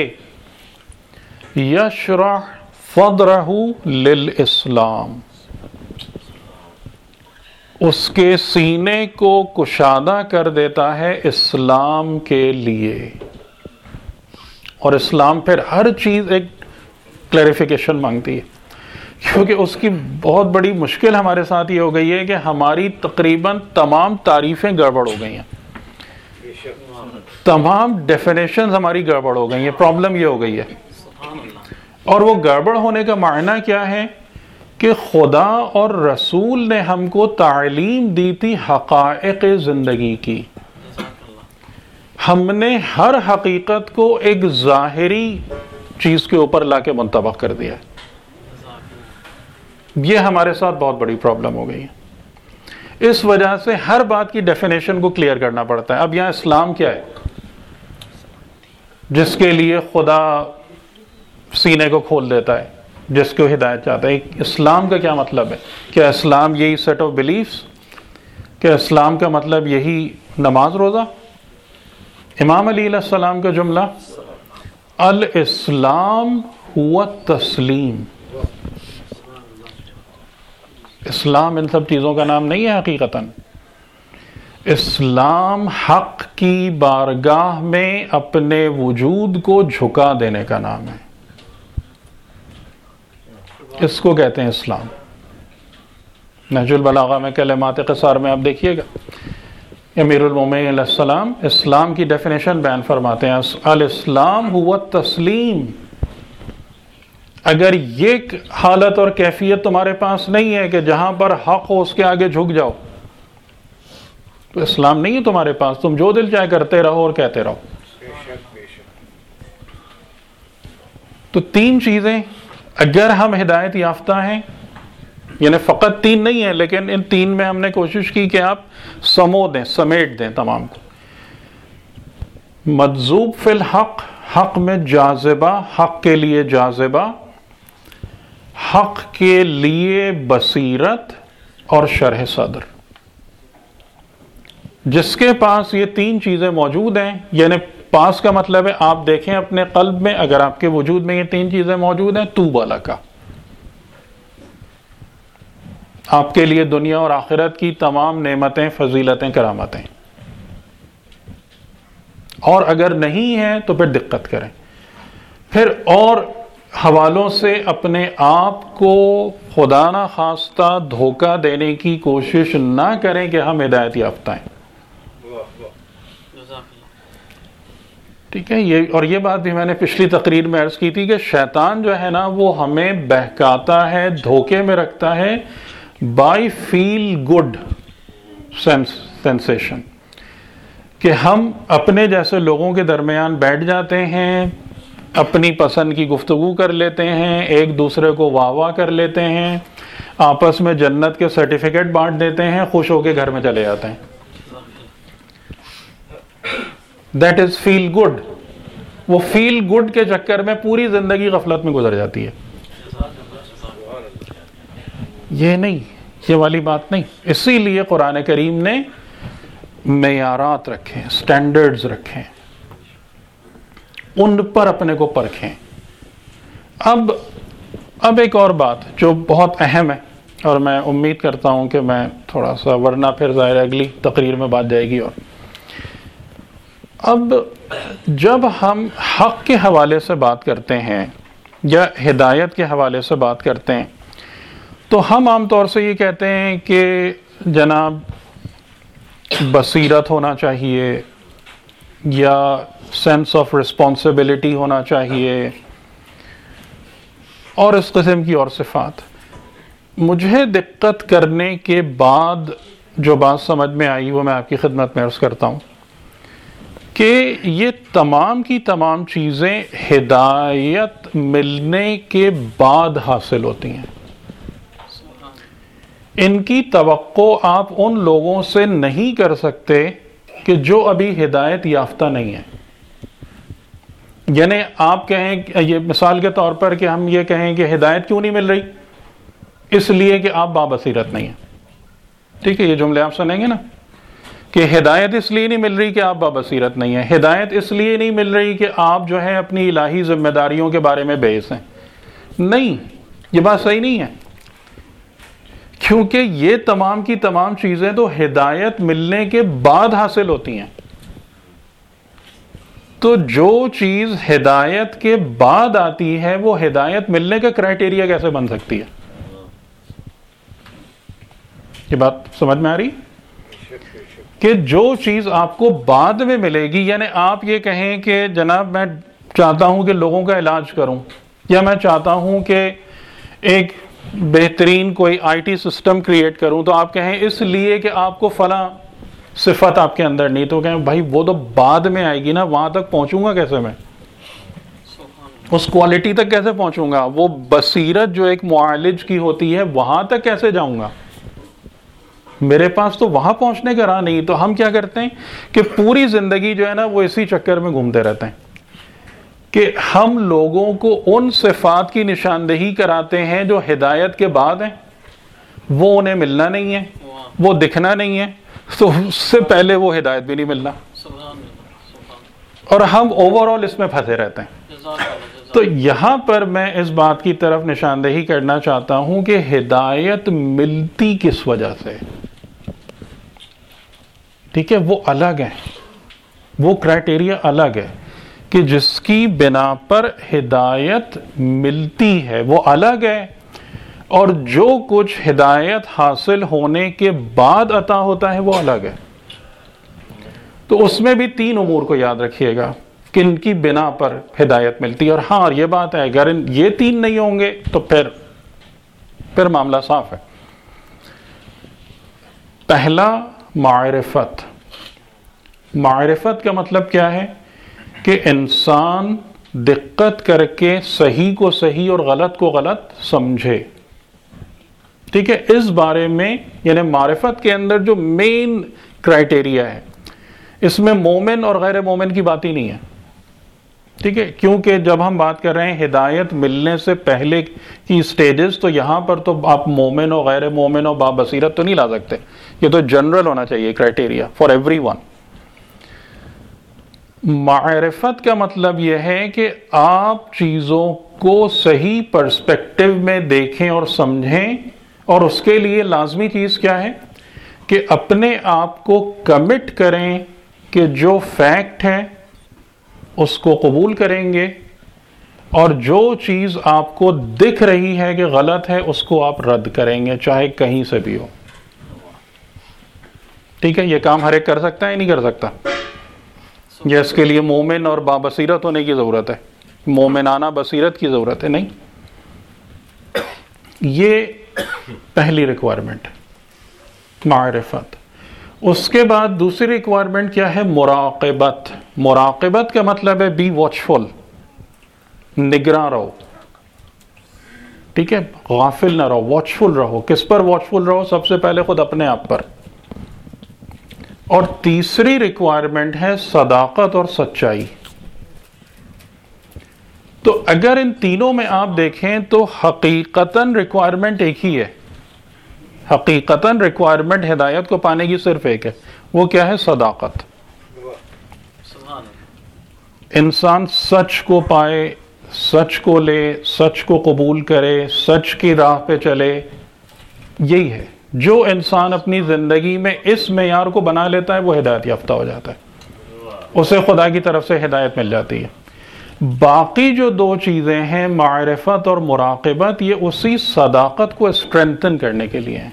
يَشْرَحْ صَدْرَهُ لِلْإِسْلَامِ، اس کے سینے کو کشادہ کر دیتا ہے اسلام کے لیے۔ اور اسلام پھر ہر چیز ایک کلیریفیکیشن مانگتی ہے، کیونکہ اس کی بہت بڑی مشکل ہمارے ساتھ یہ ہو گئی ہے کہ ہماری تقریباً تمام تعریفیں گڑبڑ ہو گئی ہیں، تمام ڈیفینیشنز ہماری گڑبڑ ہو گئی ہیں۔ پرابلم یہ ہو گئی ہے، اور وہ گڑبڑ ہونے کا معنی کیا ہے کہ خدا اور رسول نے ہم کو تعلیم دی تھی حقائق زندگی کی، ہم نے ہر حقیقت کو ایک ظاہری چیز کے اوپر لا کے منطبق کر دیا ہے۔ یہ ہمارے ساتھ بہت بڑی پرابلم ہو گئی ہے، اس وجہ سے ہر بات کی ڈیفینیشن کو کلیئر کرنا پڑتا ہے۔ اب یہاں اسلام کیا ہے جس کے لیے خدا سینے کو کھول دیتا ہے، جس کو ہدایت چاہتا ہے؟ اسلام کا کیا مطلب ہے؟ کیا اسلام یہی سیٹ آف بلیفز؟ کیا اسلام کا مطلب یہی نماز روزہ؟ امام علی علیہ السلام کا جملہ الاسلام هو التسلیم، اسلام ان سب چیزوں کا نام نہیں ہے حقیقتاً۔ اسلام حق کی بارگاہ میں اپنے وجود کو جھکا دینے کا نام ہے، اس کو کہتے ہیں اسلام۔ نہج البلاغہ میں کلمات قصار میں آپ دیکھیے گا، امیر المومنین علیہ السلام اسلام کی ڈیفینیشن بیان فرماتے ہیں، الاسلام هو التسلیم۔ اگر یہ حالت اور کیفیت تمہارے پاس نہیں ہے کہ جہاں پر حق ہو اس کے آگے جھک جاؤ، تو اسلام نہیں ہے تمہارے پاس، تم جو دل چاہے کرتے رہو اور کہتے رہو۔ تو تین چیزیں اگر ہم ہدایت یافتہ ہیں، یعنی فقط تین نہیں ہیں لیکن ان تین میں ہم نے کوشش کی کہ آپ سمو دیں، سمیٹ دیں تمام کو۔ مجذوب فی الحق، حق میں جاذبہ، حق کے لیے جاذبہ، حق کے لیے بصیرت، اور شرح صدر۔ جس کے پاس یہ تین چیزیں موجود ہیں، یعنی پاس کا مطلب ہے آپ دیکھیں اپنے قلب میں، اگر آپ کے وجود میں یہ تین چیزیں موجود ہیں، طوبی لک، آپ کے لیے دنیا اور آخرت کی تمام نعمتیں، فضیلتیں، کرامتیں. اور اگر نہیں ہے تو پھر دقت کریں، پھر اور حوالوں سے اپنے آپ کو خدا نہ خواستہ دھوکہ دینے کی کوشش نہ کریں کہ ہم ہدایت یافتہ ہیں. ٹھیک ہے، یہ بات بھی میں نے پچھلی تقریر میں عرض کی تھی کہ شیطان جو ہے نا وہ ہمیں بہکاتا ہے، دھوکے میں رکھتا ہے بائی فیل گڈ سینسیشن، کہ ہم اپنے جیسے لوگوں کے درمیان بیٹھ جاتے ہیں، اپنی پسند کی گفتگو کر لیتے ہیں، ایک دوسرے کو واہ واہ کر لیتے ہیں، آپس میں جنت کے سرٹیفکیٹ بانٹ دیتے ہیں، خوش ہو کے گھر میں چلے جاتے ہیں. That is feel good. وہ فیل گڈ کے چکر میں پوری زندگی غفلت میں گزر جاتی ہے. یہ نہیں، یہ والی بات نہیں. اسی لیے قرآن کریم نے معیارات رکھے، سٹینڈرڈز رکھے، ان پر اپنے کو پرکھیں. اب ایک اور بات جو بہت اہم ہے، اور میں امید کرتا ہوں کہ میں تھوڑا سا، ورنہ پھر ظاہر اگلی تقریر میں بات جائے گی. اور اب جب ہم حق کے حوالے سے بات کرتے ہیں یا ہدایت کے حوالے سے بات کرتے ہیں تو ہم عام طور سے یہ کہتے ہیں کہ جناب بصیرت ہونا چاہیے یا سینس آف رسپانسبلٹی ہونا چاہیے اور اس قسم کی اور صفات. مجھے دقت کرنے کے بعد جو بات سمجھ میں آئی وہ میں آپ کی خدمت میں عرض کرتا ہوں کہ یہ تمام کی تمام چیزیں ہدایت ملنے کے بعد حاصل ہوتی ہیں. ان کی توقع آپ ان لوگوں سے نہیں کر سکتے کہ جو ابھی ہدایت یافتہ نہیں ہیں. یعنی آپ کہیں، یہ مثال کے طور پر کہ ہم یہ کہیں کہ ہدایت کیوں نہیں مل رہی، اس لیے کہ آپ بابصیرت نہیں ہیں. ٹھیک ہے، یہ جملے آپ سنیں گے نا کہ ہدایت اس لیے نہیں مل رہی کہ آپ بابصیرت نہیں ہیں، ہدایت اس لیے نہیں مل رہی کہ آپ جو ہے اپنی الہی ذمہ داریوں کے بارے میں بے حس ہیں. نہیں، یہ بات صحیح نہیں ہے، کیونکہ یہ تمام کی تمام چیزیں تو ہدایت ملنے کے بعد حاصل ہوتی ہیں. تو جو چیز ہدایت کے بعد آتی ہے وہ ہدایت ملنے کا کرائٹیریا کیسے بن سکتی ہے؟ یہ بات سمجھ میں آ رہی کہ جو چیز آپ کو بعد میں ملے گی، یعنی آپ یہ کہیں کہ جناب میں چاہتا ہوں کہ لوگوں کا علاج کروں، یا میں چاہتا ہوں کہ ایک بہترین کوئی آئی ٹی سسٹم کریٹ کروں، تو آپ کہیں اس لیے کہ آپ کو فلاں صفت آپ کے اندر نہیں، تو کہیں بھائی وہ تو بعد میں آئے گی نا، وہاں تک پہنچوں گا کیسے، میں اس کوالٹی تک کیسے پہنچوں گا، وہ بصیرت جو ایک معالج کی ہوتی ہے وہاں تک کیسے جاؤں گا، میرے پاس تو وہاں پہنچنے کا راہ نہیں. تو ہم کیا کرتے ہیں کہ پوری زندگی جو ہے نا وہ اسی چکر میں گھومتے رہتے ہیں کہ ہم لوگوں کو ان صفات کی نشاندہی کراتے ہیں جو ہدایت کے بعد ہیں، وہ انہیں ملنا نہیں ہے، وہ دکھنا نہیں ہے، تو اس سے پہلے وہ ہدایت بھی نہیں ملنا، اور ہم اوور آل اس میں پھنسے رہتے ہیں. تو یہاں پر میں اس بات کی طرف نشاندہی کرنا چاہتا ہوں کہ ہدایت ملتی کس وجہ سے، ٹھیک ہے، وہ الگ ہے، وہ کرائٹیریا الگ ہے کہ جس کی بنا پر ہدایت ملتی ہے وہ الگ ہے، اور جو کچھ ہدایت حاصل ہونے کے بعد عطا ہوتا ہے وہ الگ ہے. تو اس میں بھی تین امور کو یاد رکھیے گا کہ ان کی بنا پر ہدایت ملتی ہے. اور ہاں یہ بات ہے اگر یہ تین نہیں ہوں گے تو پھر معاملہ صاف ہے. پہلا معرفت. معرفت کا مطلب کیا ہے کہ انسان دقت کر کے صحیح کو صحیح اور غلط کو غلط سمجھے. ٹھیک ہے، اس بارے میں یعنی معرفت کے اندر جو مین کرائٹیریا ہے اس میں مومن اور غیر مومن کی بات ہی نہیں ہے. ٹھیک ہے، کیونکہ جب ہم بات کر رہے ہیں ہدایت ملنے سے پہلے کی سٹیجز، تو یہاں پر تو آپ مومن و غیر مومن و بابصیرت تو نہیں لا سکتے، یہ تو جنرل ہونا چاہیے کرائٹیریا فار ایوری ون۔ معرفت کا مطلب یہ ہے کہ آپ چیزوں کو صحیح پرسپیکٹو میں دیکھیں اور سمجھیں، اور اس کے لیے لازمی چیز کیا ہے کہ اپنے آپ کو کمٹ کریں کہ جو فیکٹ ہے اس کو قبول کریں گے، اور جو چیز آپ کو دکھ رہی ہے کہ غلط ہے اس کو آپ رد کریں گے، چاہے کہیں سے بھی ہو۔ ٹھیک ہے، یہ کام ہر ایک کر سکتا ہے نہیں کر سکتا؟ یہ اس کے لیے مومن اور بابصیرت ہونے کی ضرورت ہے، مومنانہ بصیرت کی ضرورت ہے، نہیں۔ یہ پہلی ریکوائرمنٹ معرفت۔ اس کے بعد دوسری ریکوائرمنٹ کیا ہے؟ مراقبت۔ مراقبت کا مطلب ہے بی واچفل، نگراں رہو، ٹھیک ہے، غافل نہ رہو، واچفل رہو۔ کس پر واچفل رہو؟ سب سے پہلے خود اپنے آپ پر۔ اور تیسری ریکوائرمنٹ ہے صداقت اور سچائی۔ تو اگر ان تینوں میں آپ دیکھیں تو حقیقتاً ریکوائرمنٹ ایک ہی ہے، حقیقتاً ریکوائرمنٹ ہدایت کو پانے کی صرف ایک ہے، وہ کیا ہے؟ صداقت۔ انسان سچ کو پائے، سچ کو لے، سچ کو قبول کرے، سچ کی راہ پہ چلے، یہی ہے۔ جو انسان اپنی زندگی میں اس معیار کو بنا لیتا ہے وہ ہدایت یافتہ ہو جاتا ہے، اسے خدا کی طرف سے ہدایت مل جاتی ہے۔ باقی جو دو چیزیں ہیں معرفت اور مراقبت، یہ اسی صداقت کو اسٹرینتھن کرنے کے لیے ہیں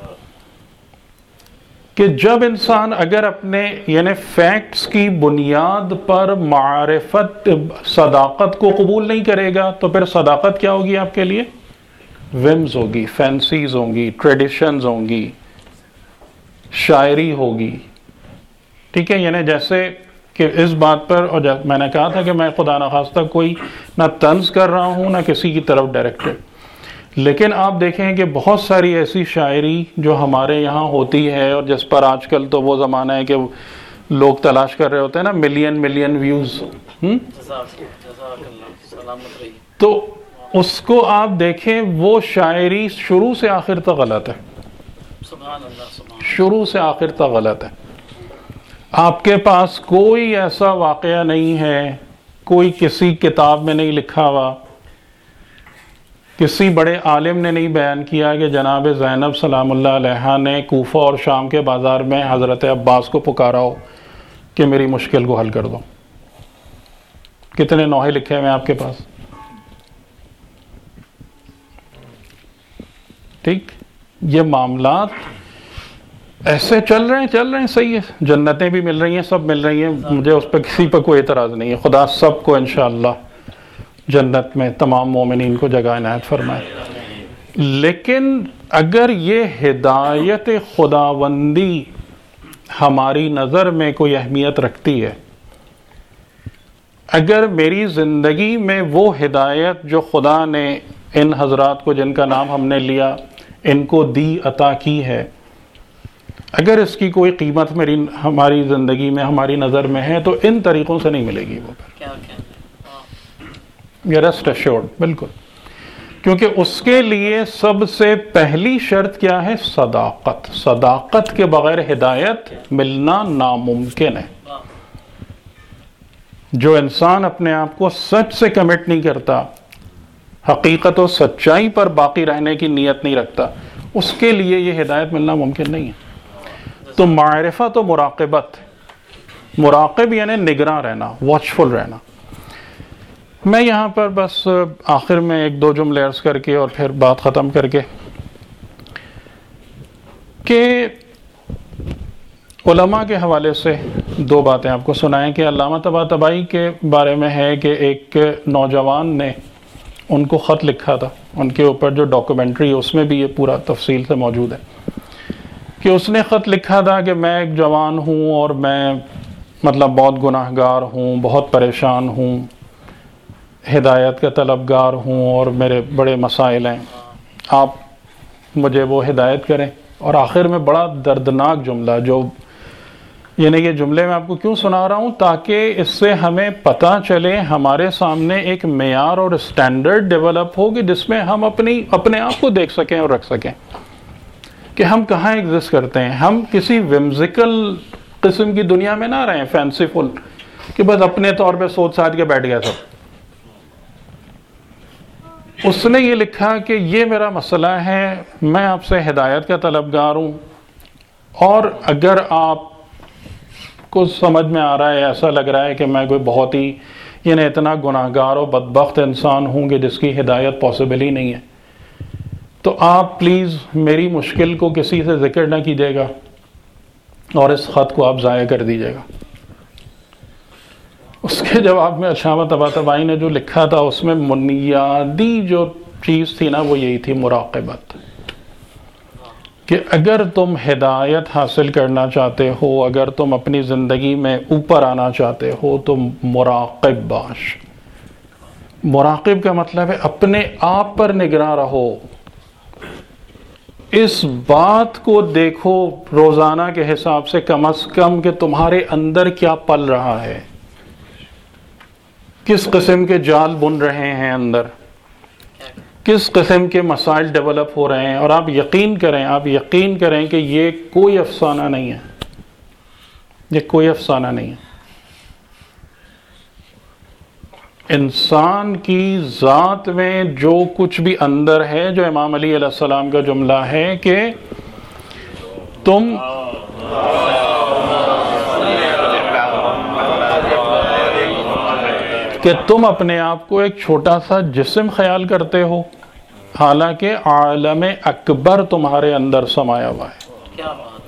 کہ جب انسان اگر اپنے یعنی فیکٹس کی بنیاد پر معرفت صداقت کو قبول نہیں کرے گا تو پھر صداقت کیا ہوگی آپ کے لیے؟ ومز ہوگی، فینسیز ہوں گی، ٹریڈیشنز ہوں گی، شاعری ہوگی، ٹھیک ہے۔ یعنی جیسے کہ اس بات پر، اور میں نے کہا تھا کہ میں خدا نخواستہ کوئی نہ طنز کر رہا ہوں نہ کسی کی طرف ڈائریکٹڈ، لیکن آپ دیکھیں کہ بہت ساری ایسی شاعری جو ہمارے یہاں ہوتی ہے اور جس پر آج کل تو وہ زمانہ ہے کہ لوگ تلاش کر رہے ہوتے ہیں نا ملین ویوز، تو اس کو آپ دیکھیں وہ شاعری شروع سے آخر تک غلط ہے، شروع سے آخر تک غلط ہے۔ آپ کے پاس کوئی ایسا واقعہ نہیں ہے، کوئی کسی کتاب میں نہیں لکھا ہوا، کسی بڑے عالم نے نہیں بیان کیا کہ جناب زینب سلام اللہ علیہا نے کوفہ اور شام کے بازار میں حضرت عباس کو پکارا ہو کہ میری مشکل کو حل کر دو۔ کتنے نوحے لکھے ہوئے ہیں آپ کے پاس؟ ٹھیک، یہ معاملات ایسے چل رہے ہیں، صحیح ہے، جنتیں بھی مل رہی ہیں، سب مل رہی ہیں، مجھے اس پہ کسی پہ کوئی اعتراض نہیں ہے، خدا سب کو انشاءاللہ جنت میں تمام مومنین کو جگہ عنایت فرمائے۔ لیکن اگر یہ ہدایت خداوندی ہماری نظر میں کوئی اہمیت رکھتی ہے، اگر میری زندگی میں وہ ہدایت جو خدا نے ان حضرات کو جن کا نام ہم نے لیا ان کو دی، عطا کی ہے، اگر اس کی کوئی قیمت ہماری زندگی میں ہماری نظر میں ہے تو ان طریقوں سے نہیں ملے گی وہ یہ ریسٹ ایشورڈ، بالکل، کیونکہ اس کے لیے سب سے پہلی شرط کیا ہے؟ صداقت۔ صداقت کے بغیر ہدایت ملنا ناممکن ہے۔ جو انسان اپنے آپ کو سچ سے کمٹ نہیں کرتا، حقیقت و سچائی پر باقی رہنے کی نیت نہیں رکھتا، اس کے لیے یہ ہدایت ملنا ممکن نہیں ہے۔ تو معرفت و مراقبت، مراقب یعنی نگراں رہنا، واچفل رہنا۔ میں یہاں پر بس آخر میں ایک دو جملے عرض کر کے اور پھر بات ختم کر کے کہ علماء کے حوالے سے دو باتیں آپ کو سنائیں کہ علامہ طباطبائی کے بارے میں ہے کہ ایک نوجوان نے ان کو خط لکھا تھا، ان کے اوپر جو ڈاکومنٹری ہے اس میں بھی یہ پورا تفصیل سے موجود ہے کہ اس نے خط لکھا تھا کہ میں ایک جوان ہوں اور میں بہت گناہ گار ہوں، بہت پریشان ہوں، ہدایت کا طلبگار ہوں اور میرے بڑے مسائل ہیں، آپ مجھے وہ ہدایت کریں۔ اور آخر میں بڑا دردناک جملہ جو یعنی یہ جملے میں آپ کو کیوں سنا رہا ہوں؟ تاکہ اس سے ہمیں پتہ چلے، ہمارے سامنے ایک معیار اور اسٹینڈرڈ ڈیولپ ہوگی جس میں ہم اپنے آپ کو دیکھ سکیں اور رکھ سکیں کہ ہم کہاں ایگزسٹ کرتے ہیں. ہم کسی ومزیکل قسم کی دنیا میں نہ رہیں، فینسی فل، کہ بس اپنے طور پہ سوچ ساچ کے بیٹھ گیا سب. اس نے یہ لکھا کہ یہ میرا مسئلہ ہے، میں آپ سے ہدایت کا طلبگار ہوں، اور اگر آپ کو سمجھ میں آ رہا ہے، ایسا لگ رہا ہے کہ میں کوئی بہت ہی یعنی اتنا گناہ گار اور بدبخت انسان ہوں کہ جس کی ہدایت پاسبل ہی نہیں ہے، تو آپ پلیز میری مشکل کو کسی سے ذکر نہ کیجیے گا اور اس خط کو آپ ضائع کر دیجیے گا. اس کے جواب میں علامہ طباطبائی نے جو لکھا تھا اس میں بنیادی جو چیز تھی نا وہ یہی تھی، مراقبت. کہ اگر تم ہدایت حاصل کرنا چاہتے ہو، اگر تم اپنی زندگی میں اوپر آنا چاہتے ہو تو مراقب باش. مراقب کا مطلب ہے اپنے آپ پر نگراں رہو، اس بات کو دیکھو روزانہ کے حساب سے کم از کم کہ تمہارے اندر کیا پل رہا ہے، کس قسم کے جال بن رہے ہیں اندر، کس قسم کے مسائل ڈیولپ ہو رہے ہیں. اور آپ یقین کریں کہ یہ کوئی افسانہ نہیں ہے، یہ کوئی افسانہ نہیں ہے. انسان کی ذات میں جو کچھ بھی اندر ہے، جو امام علی علیہ السلام کا جملہ ہے کہ تم اپنے آپ کو ایک چھوٹا سا جسم خیال کرتے ہو، حالانکہ عالم اکبر تمہارے اندر سمایا ہوا ہے.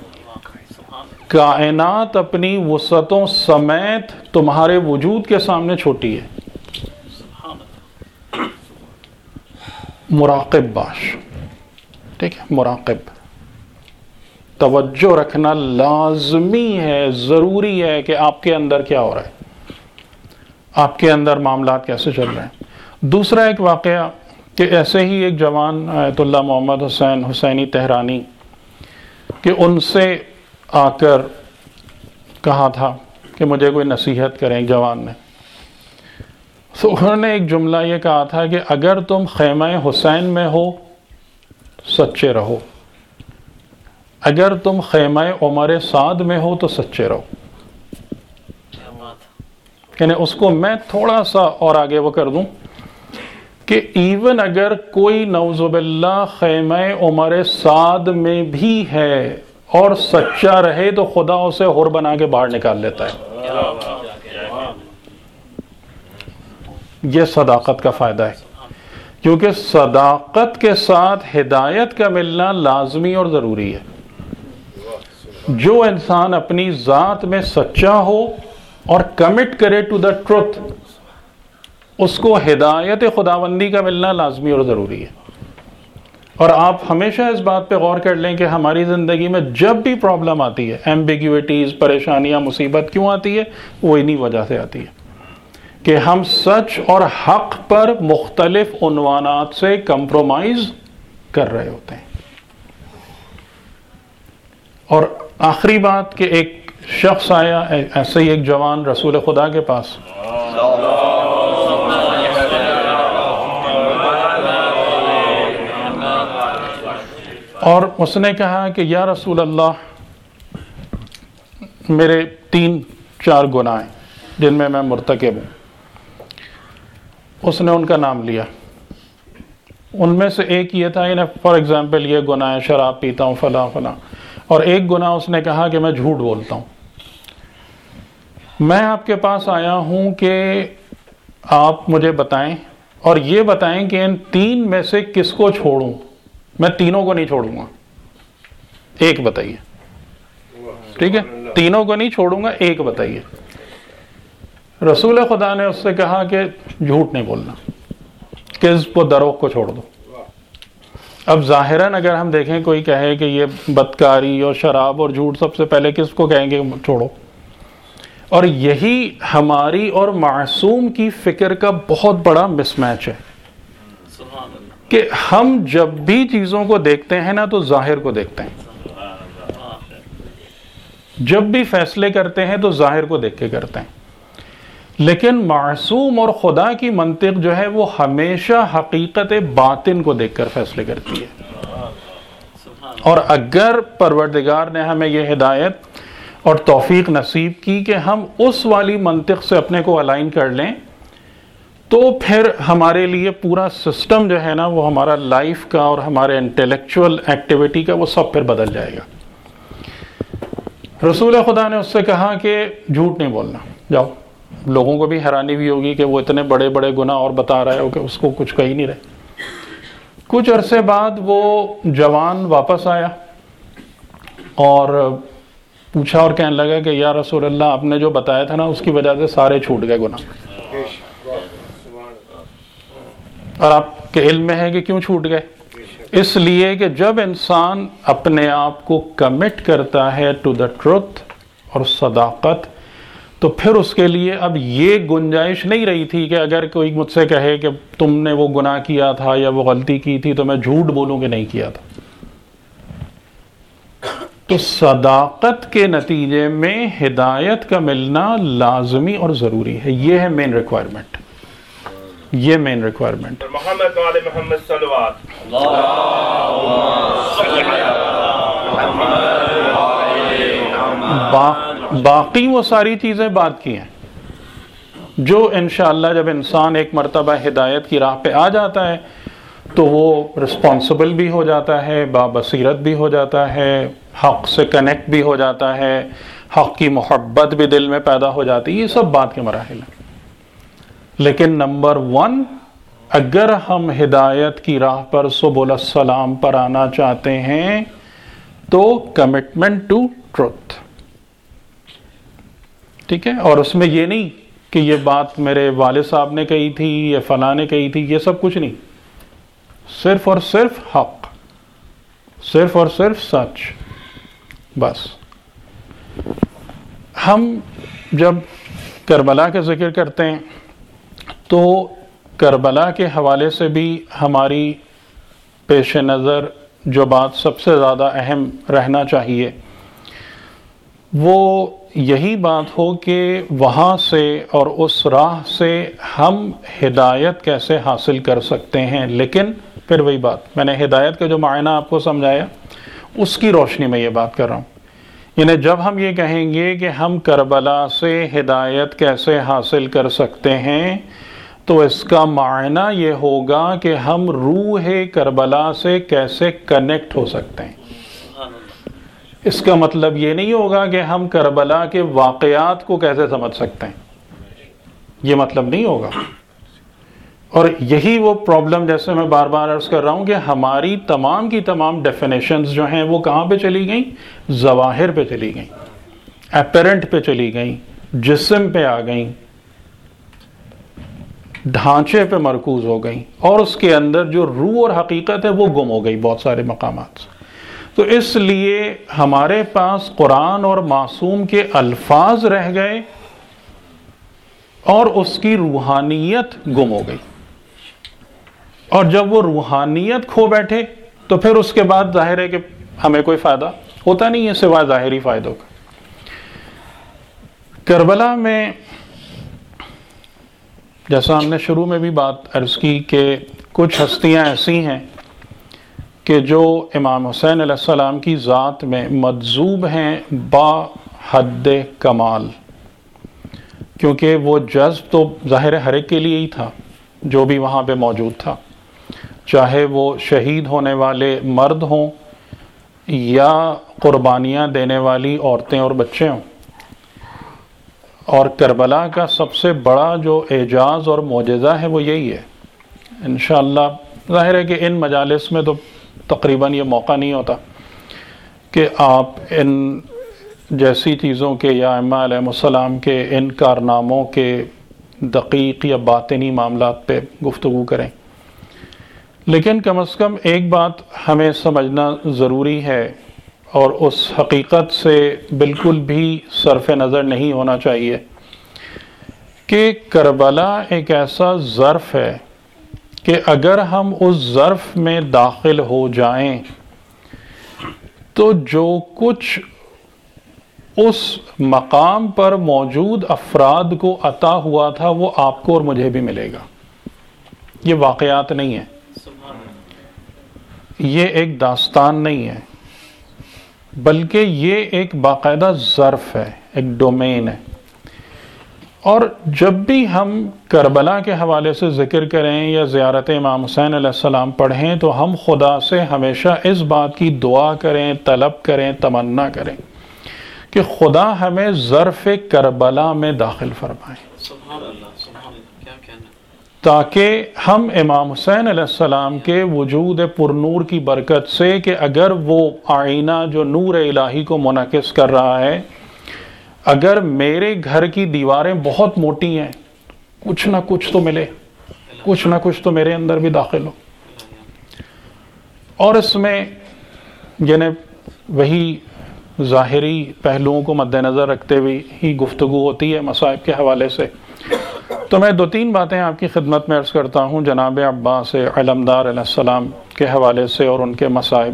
کائنات اپنی وسعتوں سمیت تمہارے وجود کے سامنے چھوٹی ہے. مراقب باش، ٹھیک ہے، مراقب. توجہ رکھنا لازمی ہے، ضروری ہے کہ آپ کے اندر کیا ہو رہا ہے، آپ کے اندر معاملات کیسے چل رہے ہیں. دوسرا ایک واقعہ کہ ایسے ہی ایک جوان آیت اللہ محمد حسینی تہرانی کہ ان سے آ کر کہا تھا کہ مجھے کوئی نصیحت کریں، ایک جوان نے. تو انہوں نے ایک جملہ یہ کہا تھا کہ اگر تم خیمہ حسین میں ہو سچے رہو، اگر تم خیمہ عمر سعد میں ہو تو سچے رہو. یعنی اس کو میں تھوڑا سا اور آگے وہ کر دوں کہ ایون اگر کوئی نعوذ باللہ خیمہ عمر سعد میں بھی ہے اور سچا رہے تو خدا اسے حر بنا کے باہر نکال لیتا ہے. یہ صداقت کا فائدہ ہے، کیونکہ صداقت کے ساتھ ہدایت کا ملنا لازمی اور ضروری ہے. جو انسان اپنی ذات میں سچا ہو اور کمٹ کرے ٹو دا ٹروتھ، اس کو ہدایت خداوندی کا ملنا لازمی اور ضروری ہے. اور آپ ہمیشہ اس بات پہ غور کر لیں کہ ہماری زندگی میں جب بھی پرابلم آتی ہے، ایمبیگوٹیز، پریشانیاں، مصیبت کیوں آتی ہے؟ وہ انہی وجہ سے آتی ہے کہ ہم سچ اور حق پر مختلف عنوانات سے کمپرومائز کر رہے ہوتے ہیں. اور آخری بات کہ ایک شخص آیا، ایسے ہی ایک جوان رسول خدا کے پاس، اور اس نے کہا کہ یا رسول اللہ، میرے 3-4 گناہ ہیں جن میں مرتکب ہوں. اس نے ان کا نام لیا. ان میں سے ایک یہ تھا، فار ایگزامپل یہ گناہ ہے، شراب پیتا ہوں، فلاں فلاں. اور ایک گناہ اس نے کہا کہ میں جھوٹ بولتا ہوں. میں آپ کے پاس آیا ہوں کہ آپ مجھے بتائیں اور یہ بتائیں کہ ان 3 میں سے کس کو چھوڑوں. میں تینوں کو نہیں چھوڑوں گا، ایک بتائیے. ٹھیک ہے، تینوں کو نہیں چھوڑوں گا، ایک بتائیے. رسول خدا نے اس سے کہا کہ جھوٹ نہیں بولنا، کذب و دروغ کو چھوڑ دو. اب ظاہراً اگر ہم دیکھیں کوئی کہے کہ یہ بدکاری اور شراب اور جھوٹ، سب سے پہلے کس کو کہیں گے چھوڑو. اور یہی ہماری اور معصوم کی فکر کا بہت بڑا مس میچ ہے کہ ہم جب بھی چیزوں کو دیکھتے ہیں نا تو ظاہر کو دیکھتے ہیں. جب بھی فیصلے کرتے ہیں تو ظاہر کو دیکھ کے کرتے ہیں، لیکن معصوم اور خدا کی منطق جو ہے وہ ہمیشہ حقیقت باطن کو دیکھ کر فیصلے کرتی ہے۔ اور اگر پروردگار نے ہمیں یہ ہدایت اور توفیق نصیب کی کہ ہم اس والی منطق سے اپنے کو الائن کر لیں، تو پھر ہمارے لیے پورا سسٹم جو ہے نا وہ ہمارا لائف کا اور ہمارے انٹلیکچول ایکٹیویٹی کا وہ سب پھر بدل جائے گا۔ رسول خدا نے اس سے کہا کہ جھوٹ نہیں بولنا، جاؤ۔ لوگوں کو بھی حیرانی بھی ہوگی کہ وہ اتنے بڑے بڑے گناہ اور بتا رہا ہے کہ اس کو کچھ کہی نہیں رہے۔ کچھ عرصے بعد وہ جوان واپس آیا اور پوچھا اور کہنے لگا کہ یا رسول اللہ، آپ نے جو بتایا تھا نا اس کی وجہ سے سارے چھوٹ گئے گناہ۔ اور آپ کے علم میں ہے کہ کیوں چھوٹ گئے؟ اس لیے کہ جب انسان اپنے آپ کو کمٹ کرتا ہے ٹو دا ٹروتھ اور صداقت، تو پھر اس کے لیے اب یہ گنجائش نہیں رہی تھی کہ اگر کوئی مجھ سے کہے کہ تم نے وہ گناہ کیا تھا یا وہ غلطی کی تھی تو میں جھوٹ بولوں کہ نہیں کیا تھا۔ تو صداقت کے نتیجے میں ہدایت کا ملنا لازمی اور ضروری ہے، یہ ہے مین ریکوائرمنٹ، یہ مین ریکوائرمنٹ۔ محمد وعلی محمد صلوات۔ باقی وہ ساری چیزیں بات کی ہیں جو انشاءاللہ جب انسان ایک مرتبہ ہدایت کی راہ پہ آ جاتا ہے تو وہ رسپانسبل بھی ہو جاتا ہے، بابصیرت بھی ہو جاتا ہے، حق سے کنیکٹ بھی ہو جاتا ہے، حق کی محبت بھی دل میں پیدا ہو جاتی ہے۔ یہ سب بات کے مراحل ہیں، لیکن نمبر 1 اگر ہم ہدایت کی راہ پر سبل السلام پر آنا چاہتے ہیں تو کمٹمنٹ ٹو ٹروتھ، ٹھیک ہے؟ اور اس میں یہ نہیں کہ یہ بات میرے والد صاحب نے کہی تھی یا فلاں نے کہی تھی، یہ سب کچھ نہیں، صرف اور صرف حق، صرف اور صرف سچ، بس۔ ہم جب کربلا کا ذکر کرتے ہیں تو کربلا کے حوالے سے بھی ہماری پیش نظر جو بات سب سے زیادہ اہم رہنا چاہیے وہ یہی بات ہو کہ وہاں سے اور اس راہ سے ہم ہدایت کیسے حاصل کر سکتے ہیں۔ لیکن پھر وہی بات، میں نے ہدایت کا جو معنی آپ کو سمجھایا اس کی روشنی میں یہ بات کر رہا ہوں، یعنی جب ہم یہ کہیں گے کہ ہم کربلا سے ہدایت کیسے حاصل کر سکتے ہیں تو اس کا معنی یہ ہوگا کہ ہم روح کربلا سے کیسے کنیکٹ ہو سکتے ہیں۔ اس کا مطلب یہ نہیں ہوگا کہ ہم کربلا کے واقعات کو کیسے سمجھ سکتے ہیں، یہ مطلب نہیں ہوگا۔ اور یہی وہ پرابلم جیسے میں بار بار عرض کر رہا ہوں کہ ہماری تمام کی تمام ڈیفینیشنز جو ہیں وہ کہاں پہ چلی گئیں؟ ظواہر پہ چلی گئیں، اپیرنٹ پہ چلی گئیں، جسم پہ آ گئیں، ڈھانچے پہ مرکوز ہو گئیں، اور اس کے اندر جو روح اور حقیقت ہے وہ گم ہو گئی بہت سارے مقامات سے۔ تو اس لیے ہمارے پاس قرآن اور معصوم کے الفاظ رہ گئے اور اس کی روحانیت گم ہو گئی، اور جب وہ روحانیت کھو بیٹھے تو پھر اس کے بعد ظاہر ہے کہ ہمیں کوئی فائدہ ہوتا نہیں ہے سوائے ظاہری فائدوں کا۔ کربلا میں جیسا ہم نے شروع میں بھی بات عرض کی کہ کچھ ہستیاں ایسی ہیں کہ جو امام حسین علیہ السلام کی ذات میں مجذوب ہیں با حد کمال، کیونکہ وہ جذب تو ظاہر ہر ایک کے لیے ہی تھا جو بھی وہاں پہ موجود تھا، چاہے وہ شہید ہونے والے مرد ہوں یا قربانیاں دینے والی عورتیں اور بچے ہوں۔ اور کربلا کا سب سے بڑا جو اعجاز اور معجزہ ہے وہ یہی ہے۔ انشاءاللہ ظاہر ہے کہ ان مجالس میں تو تقریباً یہ موقع نہیں ہوتا کہ آپ ان جیسی چیزوں کے یا ائمہ علیہ السلام کے ان کارناموں کے دقیق یا باطنی معاملات پہ گفتگو کریں، لیکن کم از کم ایک بات ہمیں سمجھنا ضروری ہے اور اس حقیقت سے بالکل بھی صرف نظر نہیں ہونا چاہیے کہ کربلا ایک ایسا ظرف ہے کہ اگر ہم اس ظرف میں داخل ہو جائیں تو جو کچھ اس مقام پر موجود افراد کو عطا ہوا تھا وہ آپ کو اور مجھے بھی ملے گا. یہ واقعات نہیں ہے، یہ ایک داستان نہیں ہے، بلکہ یہ ایک باقاعدہ ظرف ہے، ایک ڈومین ہے. اور جب بھی ہم کربلا کے حوالے سے ذکر کریں یا زیارت امام حسین علیہ السلام پڑھیں تو ہم خدا سے ہمیشہ اس بات کی دعا کریں، طلب کریں، تمنا کریں کہ خدا ہمیں ظرف کربلا میں داخل فرمائے، سبحان اللہ، سبحان اللہ، کیا کہنا. تاکہ ہم امام حسین علیہ السلام کے وجود پرنور کی برکت سے کہ اگر وہ آئینہ جو نور الہی کو منعکس کر رہا ہے، اگر میرے گھر کی دیواریں بہت موٹی ہیں، کچھ نہ کچھ تو ملے، کچھ نہ کچھ تو میرے اندر بھی داخل ہو. اور اس میں یعنی وہی ظاہری پہلوؤں کو مد نظر رکھتے ہوئے ہی گفتگو ہوتی ہے مصائب کے حوالے سے. تو میں 2-3 باتیں آپ کی خدمت میں عرض کرتا ہوں جناب عباس علمدار علیہ السلام کے حوالے سے اور ان کے مصائب.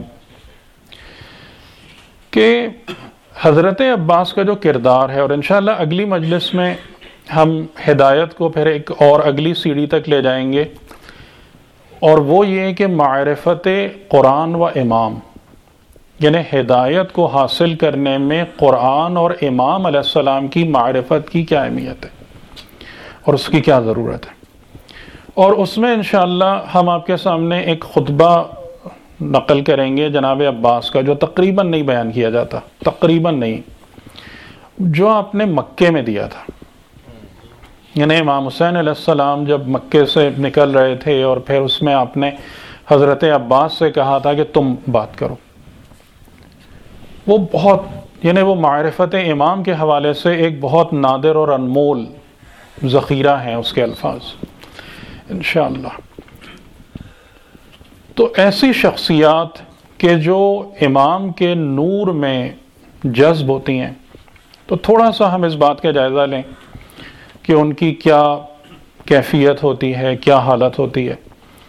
کہ حضرت عباس کا جو کردار ہے، اور انشاءاللہ اگلی مجلس میں ہم ہدایت کو پھر ایک اور اگلی سیڑھی تک لے جائیں گے، اور وہ یہ کہ معرفت قرآن و امام، یعنی ہدایت کو حاصل کرنے میں قرآن اور امام علیہ السلام کی معرفت کی کیا اہمیت ہے اور اس کی کیا ضرورت ہے. اور اس میں انشاءاللہ ہم آپ کے سامنے ایک خطبہ نقل کریں گے جناب عباس کا، جو تقریباً نہیں بیان کیا جاتا، تقریباً نہیں، جو آپ نے مکے میں دیا تھا. یعنی امام حسین علیہ السلام جب مکے سے نکل رہے تھے اور پھر اس میں آپ نے حضرت عباس سے کہا تھا کہ تم بات کرو. وہ بہت یعنی وہ معرفت امام کے حوالے سے ایک بہت نادر اور انمول ذخیرہ ہیں اس کے الفاظ انشاءاللہ. تو ایسی شخصیات کہ جو امام کے نور میں جذب ہوتی ہیں، تو تھوڑا سا ہم اس بات کا جائزہ لیں کہ ان کی کیا کیفیت ہوتی ہے، کیا حالت ہوتی ہے.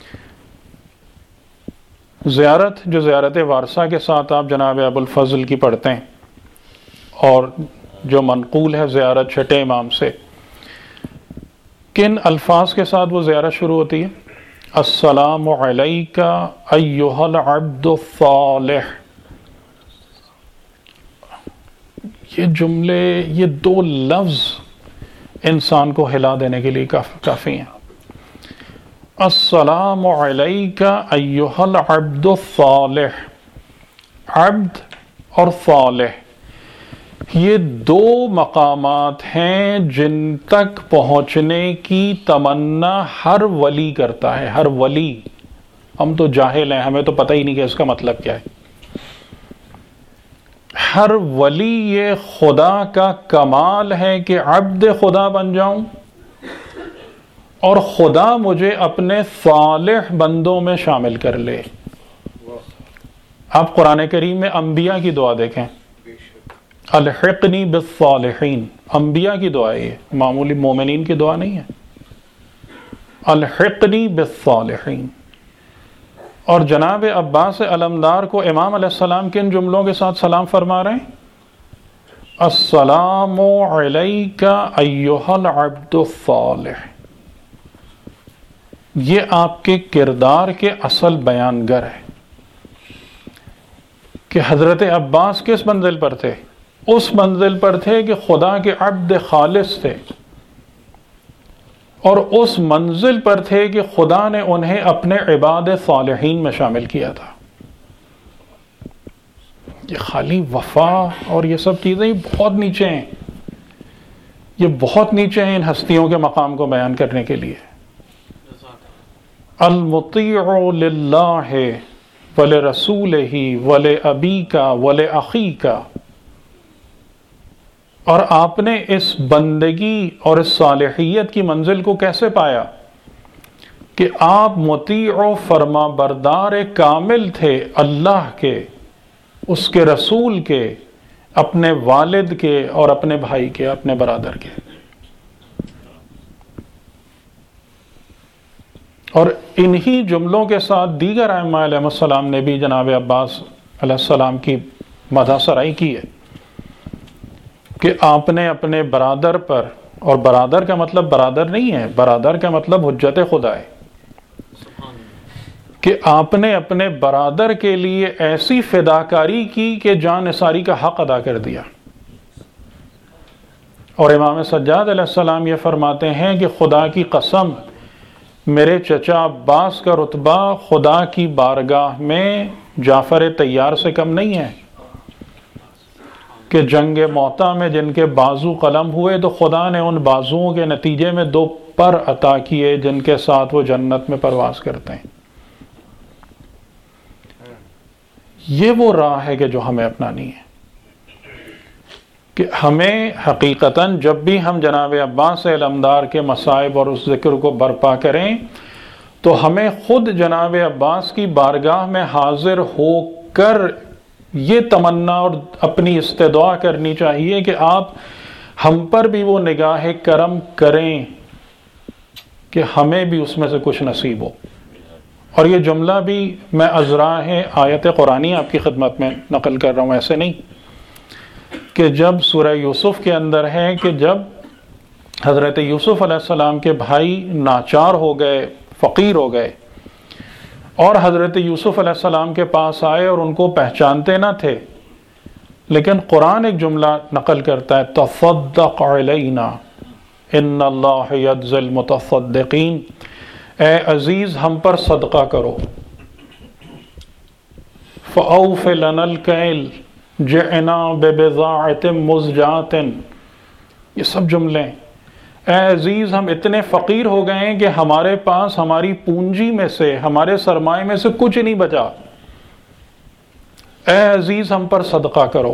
زیارت جو زیارت وارثہ کے ساتھ آپ جناب ابو الفضل کی پڑھتے ہیں اور جو منقول ہے زیارت چھٹے امام سے، کن الفاظ کے ساتھ وہ زیارت شروع ہوتی ہے؟ السلام علیک ایھا العبد الصالح. یہ جملے، یہ 2 لفظ انسان کو ہلا دینے کے لیے کافی ہیں. السلام علیک ایھا العبد الصالح. عبد اور صالح یہ 2 مقامات ہیں جن تک پہنچنے کی تمنا ہر ولی کرتا ہے. ہر ولی، ہم تو جاہل ہیں، ہمیں تو پتہ ہی نہیں کہ اس کا مطلب کیا ہے. ہر ولی یہ خدا کا کمال ہے کہ عبد خدا بن جاؤں اور خدا مجھے اپنے صالح بندوں میں شامل کر لے. آپ قرآن کریم میں انبیاء کی دعا دیکھیں، الحقنی بالصالحین، انبیاء کی دعا ہے، یہ معمولی مومنین کی دعا نہیں ہے. الحقنی بالصالحین. اور جناب عباس علمدار کو امام علیہ السلام کن جملوں کے ساتھ سلام فرما رہے ہیں؟ السلام علیک ایھا العبد الصالح. یہ آپ کے کردار کے اصل بیانگر ہے کہ حضرت عباس کس منزل پر تھے؟ اس منزل پر تھے کہ خدا کے عبد خالص تھے، اور اس منزل پر تھے کہ خدا نے انہیں اپنے عباد صالحین میں شامل کیا تھا. یہ خالی وفا اور یہ سب چیزیں بہت نیچے ہیں، یہ بہت نیچے ہیں ان ہستیوں کے مقام کو بیان کرنے کے لیے. المطیع للہ ولرسولہ ولابیک ولاخیک. اور آپ نے اس بندگی اور اس صالحیت کی منزل کو کیسے پایا کہ آپ مطیع و فرما بردار کامل تھے اللہ کے، اس کے رسول کے، اپنے والد کے اور اپنے بھائی کے، اپنے برادر کے. اور انہی جملوں کے ساتھ دیگر ائمہ علیہ السلام نے بھی جناب عباس علیہ السلام کی مدح سرائی کی ہے. کہ آپ نے اپنے برادر پر، اور برادر کا مطلب برادر نہیں ہے، برادر کا مطلب حجت خدا ہے، کہ آپ نے اپنے برادر کے لیے ایسی فداکاری کی کہ جان نثاری کا حق ادا کر دیا۔ اور امام سجاد علیہ السلام یہ فرماتے ہیں کہ خدا کی قسم، میرے چچا عباس کا رتبہ خدا کی بارگاہ میں جعفر طیار سے کم نہیں ہے، کہ جنگ موطا میں جن کے بازو قلم ہوئے تو خدا نے ان بازوؤں کے نتیجے میں 2 پر عطا کیے جن کے ساتھ وہ جنت میں پرواز کرتے ہیں۔ یہ وہ راہ ہے کہ جو ہمیں اپنانی ہے، کہ ہمیں حقیقتاً جب بھی ہم جناب عباس علمدار کے مصائب اور اس ذکر کو برپا کریں تو ہمیں خود جناب عباس کی بارگاہ میں حاضر ہو کر یہ تمنا اور اپنی استدعا کرنی چاہیے کہ آپ ہم پر بھی وہ نگاہ کرم کریں کہ ہمیں بھی اس میں سے کچھ نصیب ہو۔ اور یہ جملہ بھی میں ازراہ آیت قرآنی آپ کی خدمت میں نقل کر رہا ہوں، ایسے نہیں، کہ جب سورہ یوسف کے اندر ہے کہ جب حضرت یوسف علیہ السلام کے بھائی ناچار ہو گئے، فقیر ہو گئے، اور حضرت یوسف علیہ السلام کے پاس آئے اور ان کو پہچانتے نہ تھے، لیکن قرآن ایک جملہ نقل کرتا ہے، تصدق علینا ان اللہ یجزی المتصدقین، اے عزیز ہم پر صدقہ کرو، فأوف لنا الکیل جئنا ببضاعۃ مزجاۃ، یہ سب جملے، اے عزیز ہم اتنے فقیر ہو گئے ہیں کہ ہمارے پاس ہماری پونجی میں سے، ہمارے سرمائے میں سے کچھ نہیں بچا، اے عزیز ہم پر صدقہ کرو،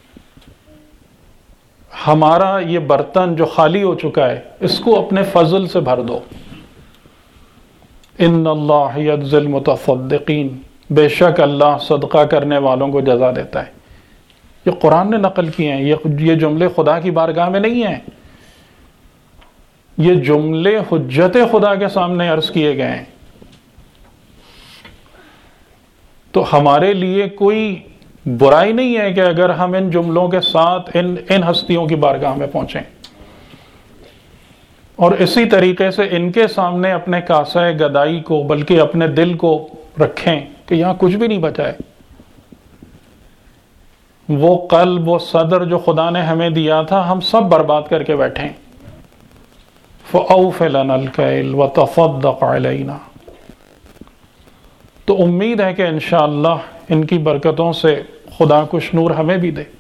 ہمارا یہ برتن جو خالی ہو چکا ہے اس کو اپنے فضل سے بھر دو، ان اللہ یجزی المتصدقین، بے شک اللہ صدقہ کرنے والوں کو جزا دیتا ہے۔ یہ قرآن نے نقل کیے ہیں، یہ جملے خدا کی بارگاہ میں نہیں ہیں، یہ جملے حجت خدا کے سامنے عرض کیے گئے ہیں۔ تو ہمارے لیے کوئی برائی نہیں ہے کہ اگر ہم ان جملوں کے ساتھ ان ہستیوں کی بارگاہ میں پہنچیں، اور اسی طریقے سے ان کے سامنے اپنے کاسہ گدائی کو، بلکہ اپنے دل کو رکھیں کہ یہاں کچھ بھی نہیں بچا ہے، وہ قلب، وہ صدر جو خدا نے ہمیں دیا تھا ہم سب برباد کر کے بیٹھیں۔ فَأَوْفِ لَنَا الْكَيْلَ وَتَصَدَّقْ عَلَيْنَا۔ تو امید ہے کہ انشاءاللہ ان کی برکتوں سے خدا کچھ نور ہمیں بھی دے،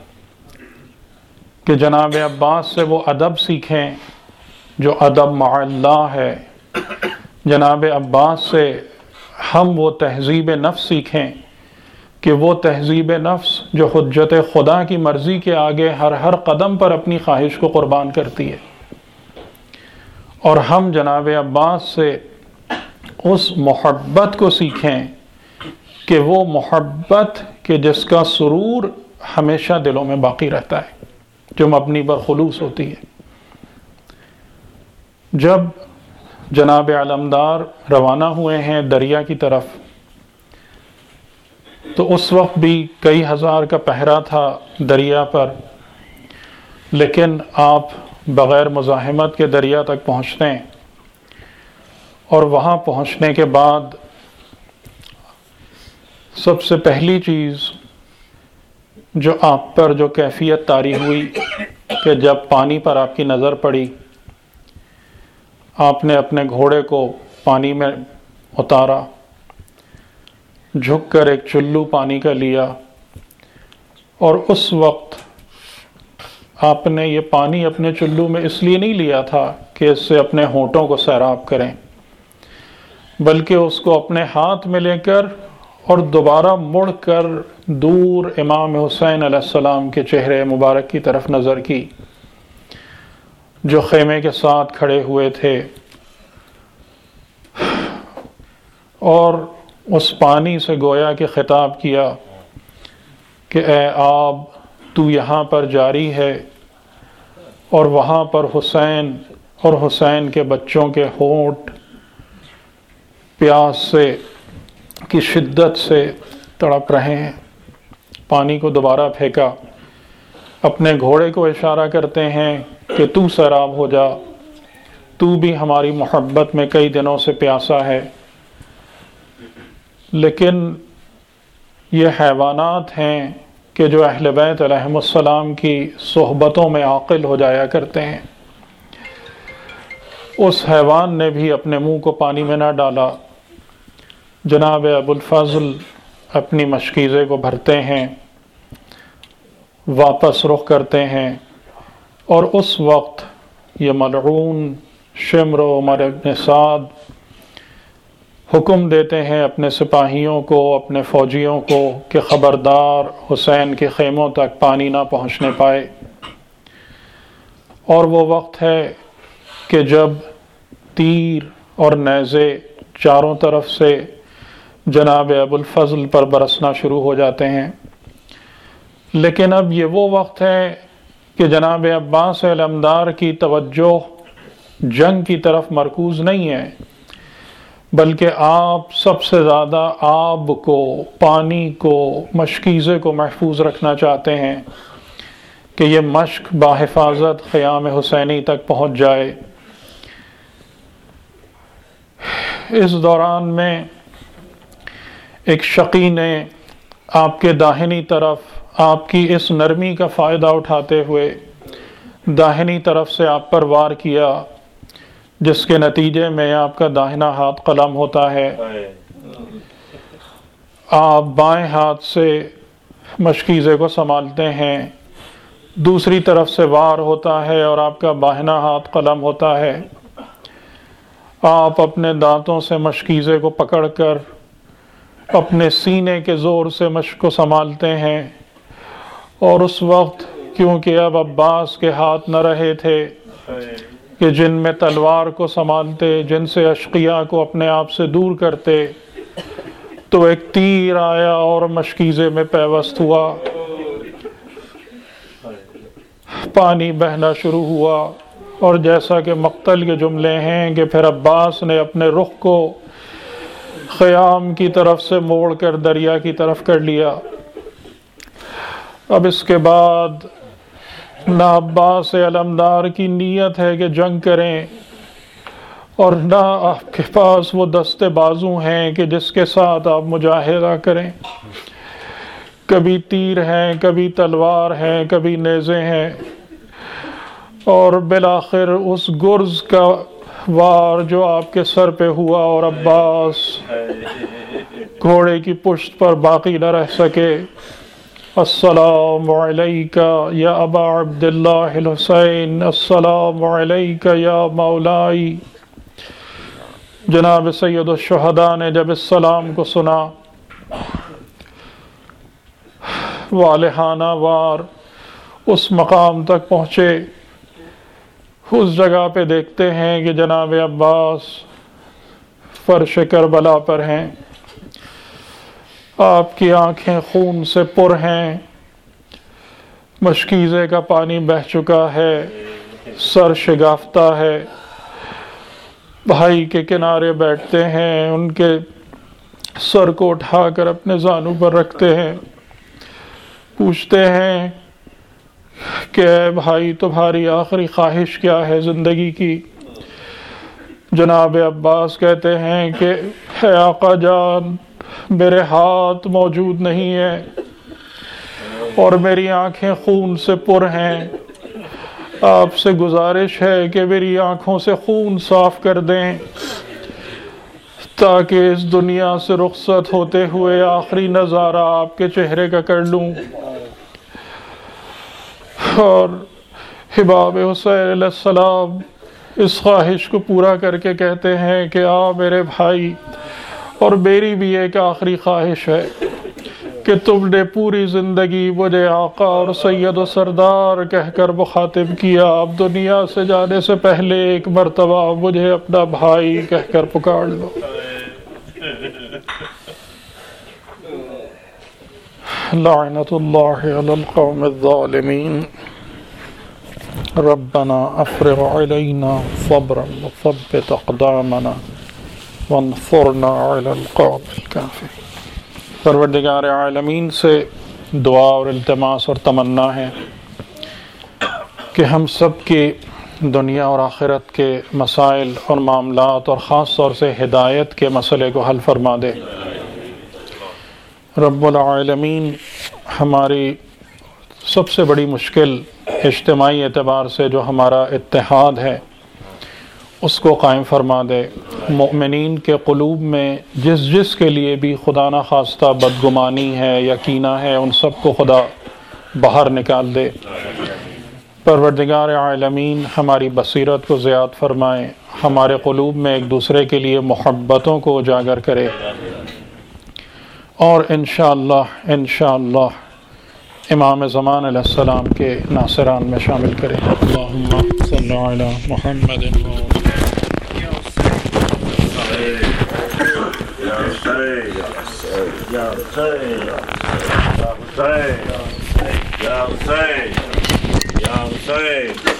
کہ جناب عباس سے وہ ادب سیکھیں جو ادب مع اللہ ہے، جناب عباس سے ہم وہ تہذیب نفس سیکھیں کہ وہ تہذیب نفس جو حجت خدا کی مرضی کے آگے ہر قدم پر اپنی خواہش کو قربان کرتی ہے، اور ہم جناب عباس سے اس محبت کو سیکھیں کہ وہ محبت کہ جس کا سرور ہمیشہ دلوں میں باقی رہتا ہے، جو مبنی بر خلوص ہوتی ہے۔ جب جناب علمدار روانہ ہوئے ہیں دریا کی طرف تو اس وقت بھی کئی ہزار کا پہرا تھا دریا پر، لیکن آپ بغیر مزاحمت کے دریا تک پہنچتے ہیں، اور وہاں پہنچنے کے بعد سب سے پہلی چیز جو آپ پر جو کیفیت طاری ہوئی کہ جب پانی پر آپ کی نظر پڑی، آپ نے اپنے گھوڑے کو پانی میں اتارا، جھک کر ایک چلو پانی کا لیا، اور اس وقت آپ نے یہ پانی اپنے چلو میں اس لیے نہیں لیا تھا کہ اس سے اپنے ہونٹوں کو سیراب کریں، بلکہ اس کو اپنے ہاتھ میں لے کر اور دوبارہ مڑ کر دور امام حسین علیہ السلام کے چہرے مبارک کی طرف نظر کی جو خیمے کے ساتھ کھڑے ہوئے تھے، اور اس پانی سے گویا کہ خطاب کیا کہ اے آب تو یہاں پر جاری ہے، اور وہاں پر حسین اور حسین کے بچوں کے ہونٹ پیاس سے کی شدت سے تڑپ رہے ہیں۔ پانی کو دوبارہ پھینکا، اپنے گھوڑے کو اشارہ کرتے ہیں کہ تو سیراب ہو جا، تو بھی ہماری محبت میں کئی دنوں سے پیاسا ہے۔ لیکن یہ حیوانات ہیں کہ جو اہل بیت علیہم السلام کی صحبتوں میں عاقل ہو جایا کرتے ہیں۔ اس حیوان نے بھی اپنے منہ کو پانی میں نہ ڈالا۔ جناب ابو الفضل اپنی مشکیزے کو بھرتے ہیں، واپس رخ کرتے ہیں، اور اس وقت یہ ملعون شمر و عمر ابن سعد حکم دیتے ہیں اپنے سپاہیوں کو، اپنے فوجیوں کو کہ خبردار حسین کے خیموں تک پانی نہ پہنچنے پائے۔ اور وہ وقت ہے کہ جب تیر اور نیزے چاروں طرف سے جناب ابو الفضل پر برسنا شروع ہو جاتے ہیں۔ لیکن اب یہ وہ وقت ہے کہ جناب عباس علمدار کی توجہ جنگ کی طرف مرکوز نہیں ہے، بلکہ آپ سب سے زیادہ آب کو، پانی کو، مشکیزے کو محفوظ رکھنا چاہتے ہیں کہ یہ مشک باحفاظت خیام حسینی تک پہنچ جائے۔ اس دوران میں ایک شقی نے آپ کے داہنی طرف آپ کی اس نرمی کا فائدہ اٹھاتے ہوئے داہنی طرف سے آپ پر وار کیا، جس کے نتیجے میں آپ کا داہنا ہاتھ قلم ہوتا ہے۔ آپ بائیں ہاتھ سے مشکیزے کو سنبھالتے ہیں، دوسری طرف سے وار ہوتا ہے اور آپ کا بائیں ہاتھ قلم ہوتا ہے۔ آپ اپنے دانتوں سے مشکیزے کو پکڑ کر اپنے سینے کے زور سے مشک کو سنبھالتے ہیں، اور اس وقت کیونکہ اب عباس کے ہاتھ نہ رہے تھے کہ جن میں تلوار کو سنبھالتے، جن سے اشقیاء کو اپنے آپ سے دور کرتے، تو ایک تیر آیا اور مشکیزے میں پیوست ہوا، پانی بہنا شروع ہوا، اور جیسا کہ مقتل کے جملے ہیں کہ پھر عباس نے اپنے رخ کو خیام کی طرف سے موڑ کر دریا کی طرف کر لیا۔ اب اس کے بعد نہ عباس علمدار کی نیت ہے کہ جنگ کریں، اور نہ آپ کے پاس وہ دستے بازو ہیں کہ جس کے ساتھ آپ مجاہدہ کریں۔ کبھی تیر ہیں، کبھی تلوار ہیں، کبھی نیزے ہیں، اور بالآخر اس گرز کا وار جو آپ کے سر پہ ہوا اور عباس گھوڑے کی پشت پر باقی نہ رہ سکے۔ السلام علیکہ یا ابا عبداللہ الحسین، السلام علیکہ یا مولائی۔ جناب سید الشہداء نے جب اس سلام کو سنا، والہانہ وار اس مقام تک پہنچے، اس جگہ پہ دیکھتے ہیں کہ جناب عباس فرش کربلا پر ہیں، آپ کی آنکھیں خون سے پر ہیں، مشکیزے کا پانی بہہ چکا ہے، سر شگافتہ ہے۔ بھائی کے کنارے بیٹھتے ہیں، ان کے سر کو اٹھا کر اپنے زانو پر رکھتے ہیں، پوچھتے ہیں کہ اے بھائی تمہاری آخری خواہش کیا ہے زندگی کی؟ جناب عباس کہتے ہیں کہ اے آقا جان، میرے ہاتھ موجود نہیں ہے اور میری آنکھیں خون سے پر ہیں، آپ سے گزارش ہے کہ میری آنکھوں سے خون صاف کر دیں تاکہ اس دنیا سے رخصت ہوتے ہوئے آخری نظارہ آپ کے چہرے کا کر لوں۔ اور حباب حسین علیہ السلام اس خواہش کو پورا کر کے کہتے ہیں کہ آ میرے بھائی، اور میری بھی ایک آخری خواہش ہے کہ تم نے پوری زندگی مجھے آقا اور سید و سردار کہہ کر مخاطب کیا، اب دنیا سے جانے سے پہلے ایک مرتبہ مجھے اپنا بھائی کہہ کر پکار لو۔ لعنت اللہ علی القوم الظالمین، ربنا افرغ علینا صبرا وثبت اقدامنا وانصرنا علی القوم الکافرین۔ پروردگار عالمین سے دعا اور التماس اور تمنا ہے کہ ہم سب کی دنیا اور آخرت کے مسائل اور معاملات اور خاص طور سے ہدایت کے مسئلے کو حل فرما دے۔ رب العالمین ہماری سب سے بڑی مشکل اجتماعی اعتبار سے جو ہمارا اتحاد ہے اس کو قائم فرما دے۔ مؤمنین کے قلوب میں جس کے لیے بھی خدا نہ خواستہ بدگمانی ہے یا کینہ ہے ان سب کو خدا باہر نکال دے۔ پروردگار عالمین ہماری بصیرت کو زیاد فرمائے، ہمارے قلوب میں ایک دوسرے کے لیے محبتوں کو اجاگر کرے، اور انشاءاللہ امام زمان علیہ السلام کے ناصران میں شامل کرے۔ اللہم صلی علی محمد Ya Hussein.